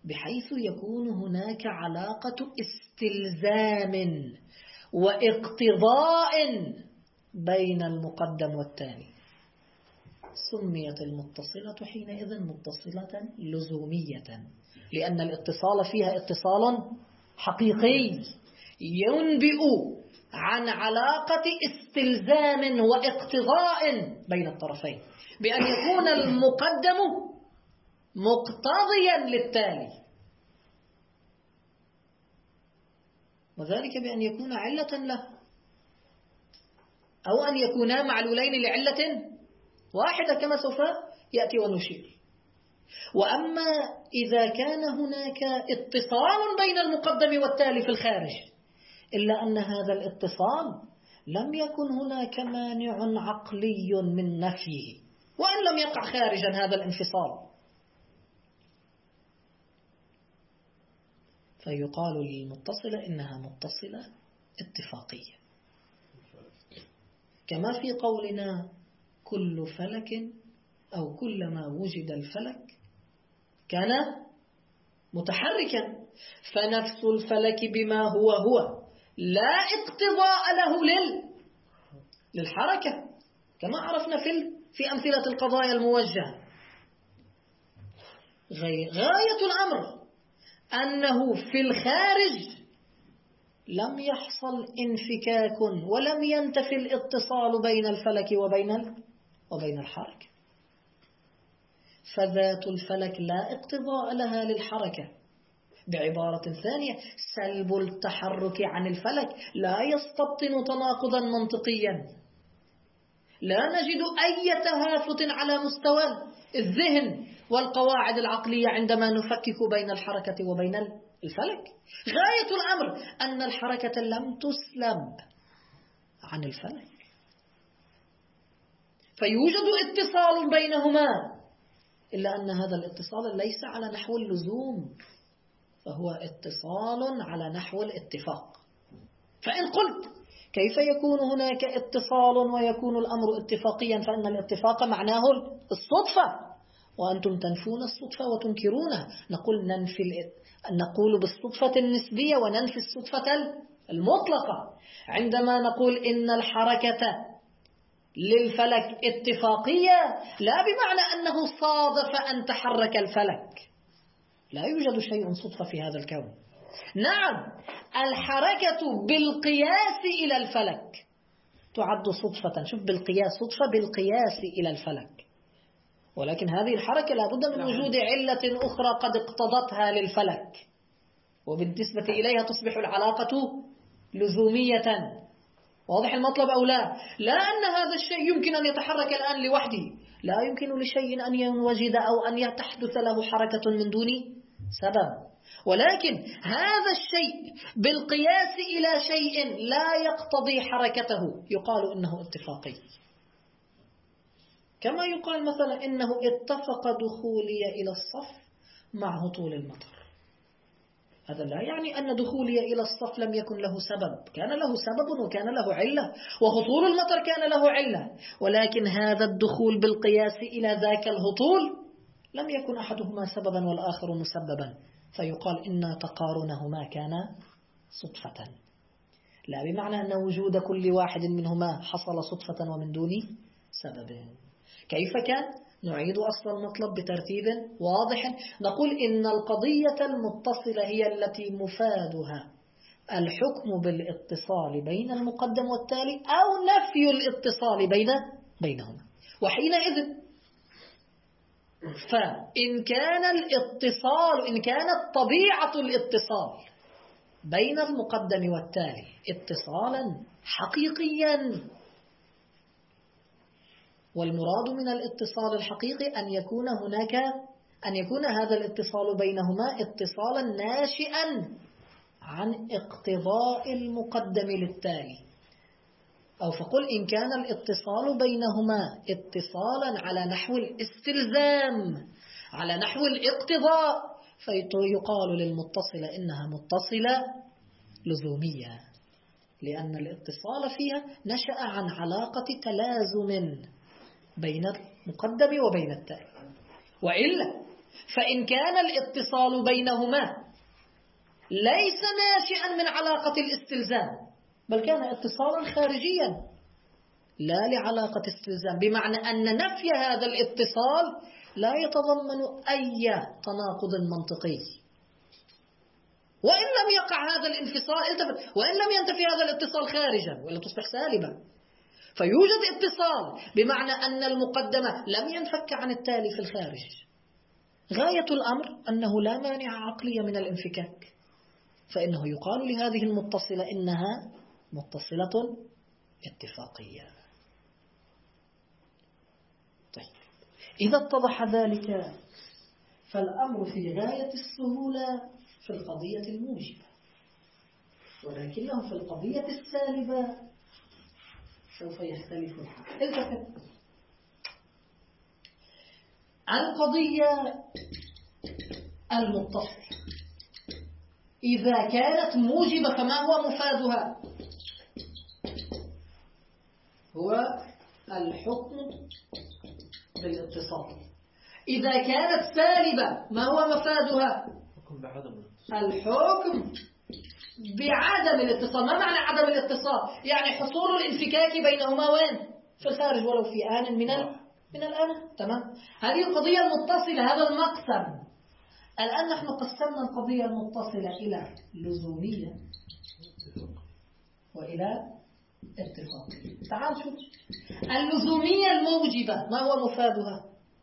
بحيث يكون هناك علاقة استلزام واقتضاء بين المقدم والتالي. سميت المتصلة حينئذ متصلة لزومية، لأن الاتصال فيها اتصال حقيقي ينبئ عن علاقة استلزام واقتضاء بين الطرفين، بأن يكون المقدم مقتضيا للتالي، وذلك بأن يكون علة له، أو أن يكونا معلولين لعلة واحدة كما سوف يأتي ونشير. وأما إذا كان هناك اتصال بين المقدم والتالي في الخارج، إلا أن هذا الاتصال لم يكن هناك مانع عقلي من نفيه، وأن لم يقع خارجا هذا الانفصال، فيقال للمتصلة إنها متصلة اتفاقية، كما في قولنا كل فلك أو كلما وجد الفلك كان متحركا، فنفس الفلك بما هو لا اقتضاء له للحركة، كما عرفنا في أمثلة القضايا الموجهة. غاية الأمر أنه في الخارج لم يحصل انفكاك ولم ينتفي الاتصال بين الفلك وبين الحركة، فذات الفلك لا اقتضاء لها للحركة. بعبارة ثانية، سلب التحرك عن الفلك لا يستبطن تناقضا منطقيا، لا نجد أي تهافت على مستوى الذهن والقواعد العقلية عندما نفكك بين الحركة وبين الفلك. غاية الأمر أن الحركة لم تسلب عن الفلك، فيوجد اتصال بينهما، إلا أن هذا الاتصال ليس على نحو اللزوم، فهو اتصال على نحو الاتفاق. فإن قلت كيف يكون هناك اتصال ويكون الأمر اتفاقيا، فإن الاتفاق معناه الصدفة، وأنتم تنفون الصدفة وتنكرونها. نقول بالصدفة النسبية وننفي الصدفة المطلقة. عندما نقول إن الحركة للفلك اتفاقية، لا بمعنى أنه صادف أن تحرك الفلك، لا يوجد شيء صدفة في هذا الكون. نعم، الحركة بالقياس إلى الفلك تعد صدفة، شوف بالقياس، صدفة بالقياس إلى الفلك، ولكن هذه الحركة لابد من وجود علة أخرى قد اقتضتها للفلك، وبالنسبة إليها تصبح العلاقة لزومية. واضح المطلب أو لا؟ لا أن هذا الشيء يمكن أن يتحرك الآن لوحده، لا يمكن لشيء أن ينوجد أو أن تحدث له حركة من دون سبب، ولكن هذا الشيء بالقياس إلى شيء لا يقتضي حركته يقال إنه اتفاقي. كما يقال مثلا إنه اتفق دخولي إلى الصف مع هطول المطر، هذا لا يعني أن دخولي إلى الصف لم يكن له سبب، كان له سبب وكان له علة، وهطول المطر كان له علة، ولكن هذا الدخول بالقياس إلى ذاك الهطول لم يكن أحدهما سببا والآخر مسببا، فيقال إن تقارنهما كان صدفة، لا بمعنى أن وجود كل واحد منهما حصل صدفة ومن دون سبب. كيف كان؟ نعيد أصل المطلب بترتيب واضح. نقول إن القضية المتصلة هي التي مفادها الحكم بالاتصال بين المقدم والتالي أو نفي الاتصال بينهما. وحينئذ فإن كان الاتصال، إن كانت طبيعة الاتصال بين المقدم والتالي اتصالا حقيقيا، والمراد من الاتصال الحقيقي أن يكون هذا الاتصال بينهما اتصالا ناشئا عن اقتضاء المقدم للتالي، أو فقل إن كان الاتصال بينهما اتصالا على نحو الاستلزام، على نحو الاقتضاء، فيقال للمتصلة إنها متصلة لزومية، لأن الاتصال فيها نشأ عن علاقة تلازم بين المقدم وبين التالي. وإلا فإن كان الاتصال بينهما ليس ناشئا من علاقة الاستلزام، بل كان اتصالا خارجيا لا لعلاقة استلزام، بمعنى أن نفي هذا الاتصال لا يتضمن أي تناقض منطقي. وإن لم يقع هذا الانفصال، وإن لم ينتفي هذا الاتصال خارجا وإلا تصبح سالبا، فيوجد اتصال بمعنى أن المقدمة لم ينفك عن التالي في الخارج. غاية الأمر أنه لا مانع عقلي من الانفكاك، فإنه يقال لهذه المتصلة إنها متصلة اتفاقية. طيب، إذا اتضح ذلك فالأمر في غاية السهولة في القضية الموجبة، ولكنه في القضية السالبة سوف يختلف الحال. التفت، القضية المتصلة إذا كانت موجبة فما هو مفادها؟ هو الحكم بالاتصال. إذا كانت سالبة ما هو مفادها؟ الحكم بعدم الاتصال. ما معنى عدم الاتصال؟ يعني حصول الانفكاك بينهما وين؟ في الخارج ولو في آن من الآن. تمام. هذه القضية المتصلة، هذا المقسم. الآن نحن قسمنا القضية المتصلة إلى لزومية وإلى اتفاقية. تعال شوف اللزومية الموجبة ما هو مفادها؟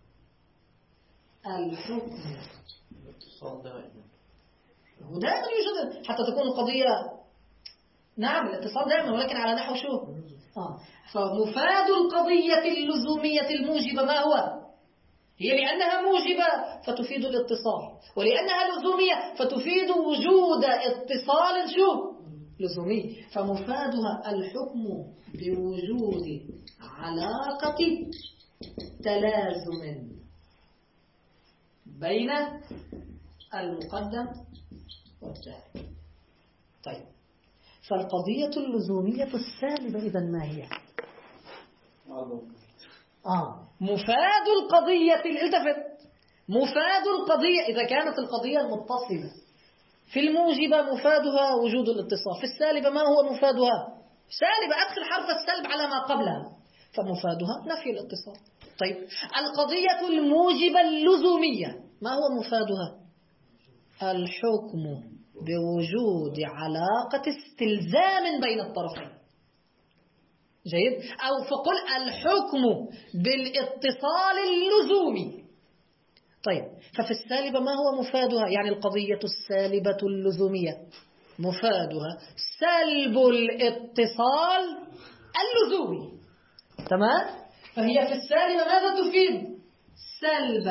الحكم. الاتصال دائما، هو دائما يوجد حتى تكون القضية. نعم الاتصال دائما، ولكن على نحو شو؟ فمفاد القضية اللزومية الموجبة ما هو؟ هي لأنها موجبة فتفيد الاتصال، ولأنها لزومية فتفيد وجود اتصال شو؟ لزومي. فمفادها الحكم بوجود علاقة تلازم بين المقدم والتالي. طيب، فالقضية اللزومية السالبة إذن ما هي؟ مفاد القضية. التفت، مفاد القضية إذا كانت القضية المتصلة في الموجبة مفادها وجود الاتصال، في السالبة ما هو مفادها؟ سالبة، أدخل حرف السلب على ما قبلها، فمفادها نفي الاتصال. طيب، القضية الموجبة اللزومية ما هو مفادها؟ الحكم بوجود علاقة استلزام بين الطرفين. جيد. أو فقل الحكم بالاتصال اللزومي. طيب، ففي السالبة ما هو مفادها؟ يعني القضية السالبة اللزومية مفادها سلب الاتصال اللزومي. تمام. فهي في السالبة ماذا تفيد؟ سلب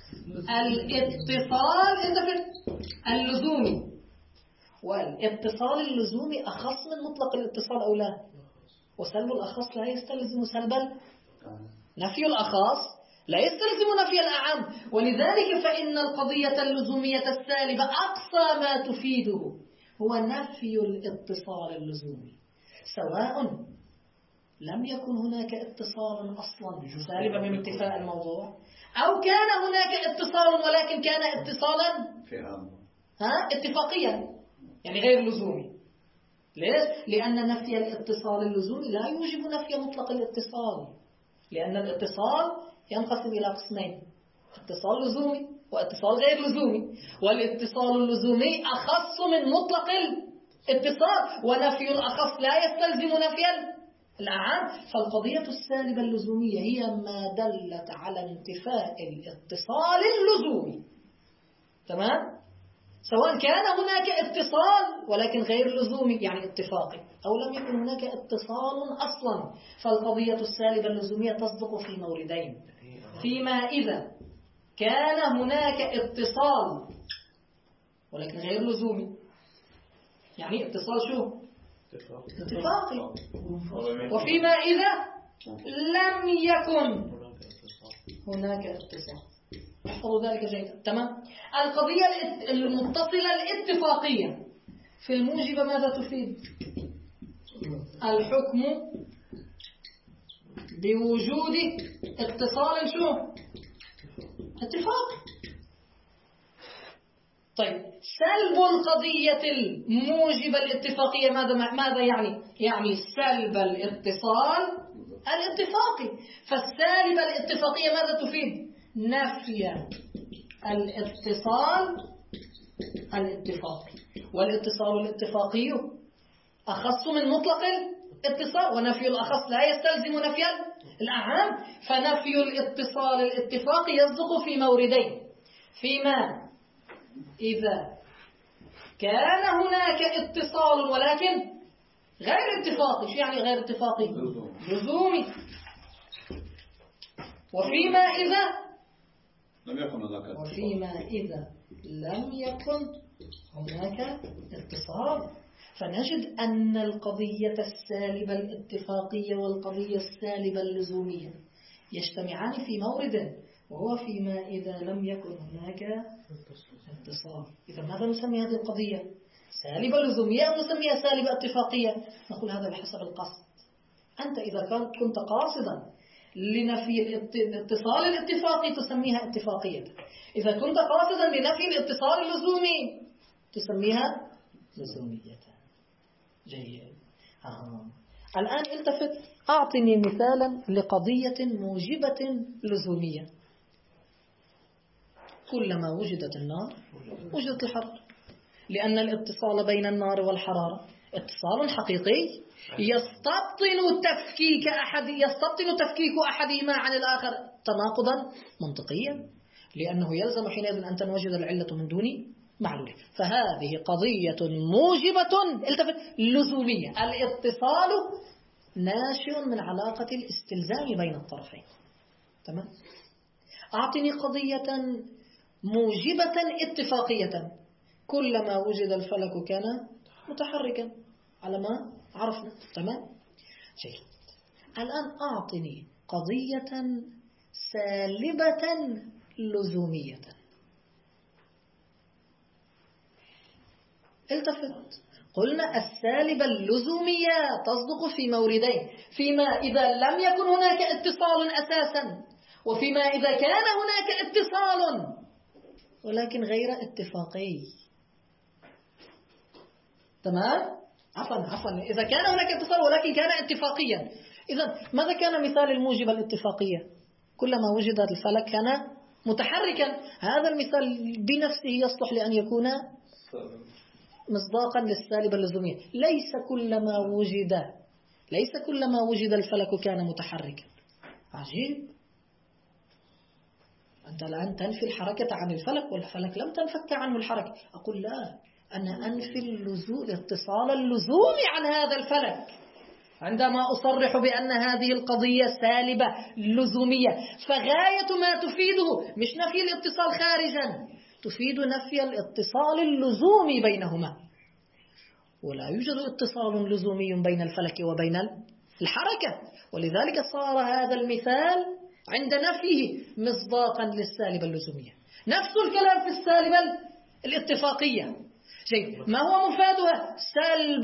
الاتصال اللزومي. والاتصال اللزومي أخص من مطلق الاتصال أو لا؟ وسلب الأخص لا يستلزم سلب نفي الأخص لا يستلزم نفي الأعم. ولذلك فإن القضية اللزومية السالبة أقصى ما تفيده هو نفي الاتصال اللزومي، سواء لم يكن هناك اتصال أصلا سالبا من انتفاء الموضوع، أو كان هناك اتصال ولكن كان اتصالا اتفاقيا يعني غير لزومي. ليش؟ لأن نفي الاتصال اللزومي لا يوجب نفي مطلق الاتصال، لأن الاتصال ينقسم إلى قسمين: اتصال لزومي واتصال غير لزومي، والاتصال اللزومي أخص من مطلق الاتصال، ونفي الأخص لا يستلزم نفي الأعم. فالقضية السالبة اللزومية هي ما دلت على انتفاء الاتصال اللزومي. تمام؟ سواء كان هناك اتصال ولكن غير لزومي يعني اتفاقي، أو لم يكن هناك اتصال أصلا. فالقضية السالبة اللزومية تصدق في موردين: فيما إذا كان هناك اتصال ولكن غير لزومي، يعني اتصال شو؟ اتفاقي. وفيما إذا لم يكن هناك اتصال. احفظوا ذلك جيدا. تمام. القضية المتصلة الاتفاقية في الموجبة ماذا تفيد؟ الحكم بوجود اتصال شو؟ اتفاق. طيب سلب القضية الموجبة الاتفاقية ماذا يعني؟ يعني سلب الاتصال الاتفاقي. فالسالبة الاتفاقية ماذا تفيد؟ نفي الاتصال الاتفاقي. والاتصال الاتفاقي أخص من مطلق الاتصال، ونفي الأخص لا يستلزم نفي الأعم. فنفي الاتصال الاتفاقي يصدق في موردين: فيما إذا كان هناك اتصال ولكن غير اتفاقي. شو يعني غير اتفاقي؟ لزومي. وفيما إذا لم يكن هناك اتصال. فنجد أن القضية السالبة الاتفاقية والقضية السالبة اللزومية يجتمعان في مورد، وهو فيما إذا لم يكن هناك اتصال. إذا ماذا نسمي هذه القضية؟ سالبة لزومية أو نسميها سالبة اتفاقية؟ نقول هذا بحسب القصد. أنت إذا كنت قاصدا لنفي الاتصال الاتفاقي تسميها اتفاقية. إذا كنت قاصدا لنفي الاتصال اللزومي تسميها لزومية. جيد. الآن التفت، أعطني مثالا لقضية موجبة لزومية. كلما وجدت النار وجدت الحرارة، لأن الاتصال بين النار والحرارة اتصال حقيقي يستبطن تفكيك أحدهما عن الآخر تناقضا منطقيا، لأنه يلزم حينئذ أن تنوجد العلة من دون معلول. فهذه قضية موجبة لزومية. الاتصال ناشئ من علاقة الاستلزام بين الطرفين. تمام. أعطني قضية موجبة اتفاقية. كلما وجد الفلك كان متحركا على ما عرفنا. تمام. جيد. الآن أعطني قضية سالبة لزومية. التفت، قلنا السالبة اللزومية تصدق في موردين: فيما إذا لم يكن هناك اتصال أساسا، وفيما إذا كان هناك اتصال ولكن غير اتفاقي. تمام؟ عفوا إذا كان هناك اتصال ولكن كان اتفاقيا. إذا ماذا كان مثال الموجبة الاتفاقية؟ كلما وجد الفلك كان متحركا. هذا المثال بنفسه يصلح لأن يكون مصداقا للسالبة اللزومية. ليس كلما وجد الفلك كان متحركا. عجيب. أنت الآن تنفي الحركة عن الفلك والفلك لم تنفك عنه الحركة. أقول لا، أنا أنفي الاتصال اللزومي عن هذا الفلك عندما أصرح بأن هذه القضية سالبة لزومية. فغاية ما تفيده مش نفي الاتصال خارجا، تفيد نفي الاتصال اللزومي بينهما. ولا يوجد اتصال لزومي بين الفلك وبين الحركة، ولذلك صار هذا المثال عند نفيه مصداقا للسالبة اللزومية. نفس الكلام في السالبة الاتفاقية. جيد. ما هو مفادها؟ سلب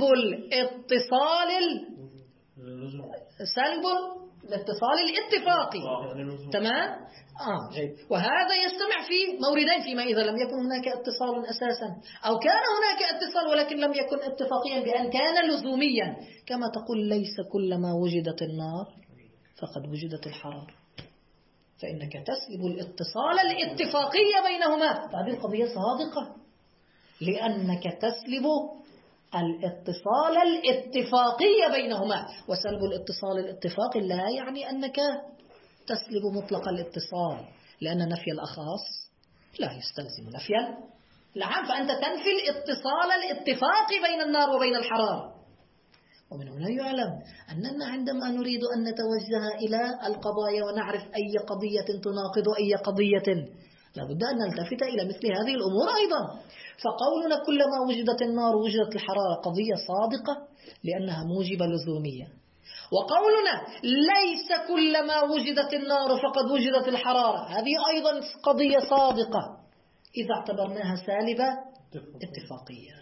الاتصال الاتفاقي. تمام. جيد. وهذا يجتمع في موردين: فيما إذا لم يكن هناك اتصال أساسا، أو كان هناك اتصال ولكن لم يكن اتفاقيا بأن كان لزوميا. كما تقول ليس كلما وجدت النار فقد وجدت الحرارة، فإنك تسلب الاتصال الاتفاقي بينهما. فهذه القضية صادقة، لأنك تسلب الاتصال الاتفاقي بينهما. وسلب الاتصال الاتفاقي لا يعني أنك تسلب مطلق الاتصال، لأن نفي الأخص لا يستلزم نفي العام. فأنت تنفي الاتصال الاتفاقي بين النار وبين الحرارة. ومن هنا يعلم أننا عندما نريد أن نتوجه إلى القضايا ونعرف أي قضية تناقض أي قضية لابد أن نلتفت إلى مثل هذه الأمور أيضا. فقولنا كلما وجدت النار وجدت الحرارة قضية صادقة لأنها موجبة لزومية. وقولنا ليس كلما وجدت النار فقد وجدت الحرارة هذه أيضا قضية صادقة إذا اعتبرناها سالبة اتفاقية.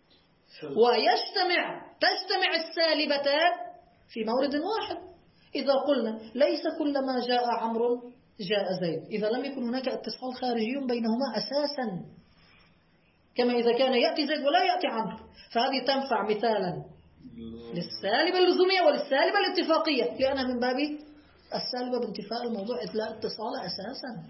تجتمع السالبتان في مورد واحد. إذا قلنا ليس كلما جاء عمرو جاء زيد، إذا لم يكن هناك اتصال خارجي بينهما أساسا، كما إذا كان يأتي زيد ولا يأتي عمرو، فهذه تنفع مثالا للسالبة اللزومية وللسالبة الاتفاقية، لأنها من باب السالبة بانتفاء الموضوع إذ لا اتصال أساسا.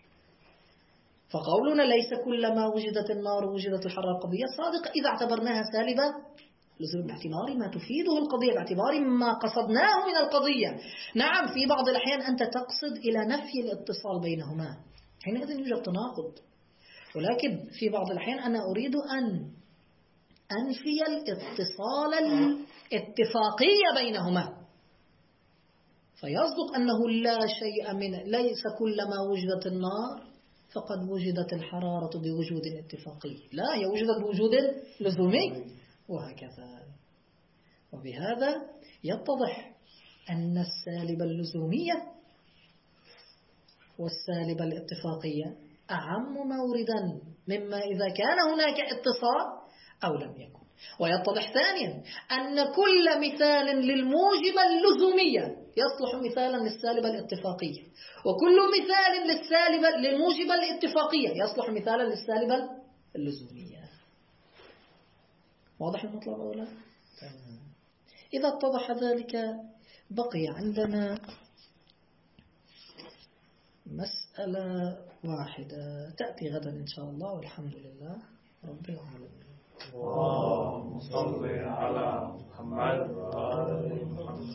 فقولنا ليس كلما وجدت النار وجدت الحرارة قضية صادقة إذا اعتبرناها سالبة لزوم، باعتبار ما تفيده القضية، باعتبار ما قصدناه من القضية. نعم في بعض الأحيان أنت تقصد إلى نفي الاتصال بينهما، حينئذ يوجد تناقض، ولكن في بعض الأحيان أنا أريد أن أنفي الاتصال الاتفاقية بينهما، فيصدق أنه لا شيء من ليس كلما وجدت النار فقد وجدت الحرارة بوجود اتفاقي، لا، هي وجدت بوجود لزومي، وهكذا. وبهذا يتضح أن السالبة اللزومية والسالبة الاتفاقية أعم موردا مما إذا كان هناك اتصال أو لم يكن. ويتضح ثانيا أن كل مثال للموجبة اللزومية يصلح مثالا للسالبة الاتفاقية، وكل مثال للموجبة الاتفاقية يصلح مثالا للسالبة اللزومية. واضح المطلب أولا؟ إذا اتضح ذلك بقي عندنا مسألة واحدة تأتي غدا إن شاء الله، والحمد لله رب العالمين. اللهم صل على محمد وآل محمد.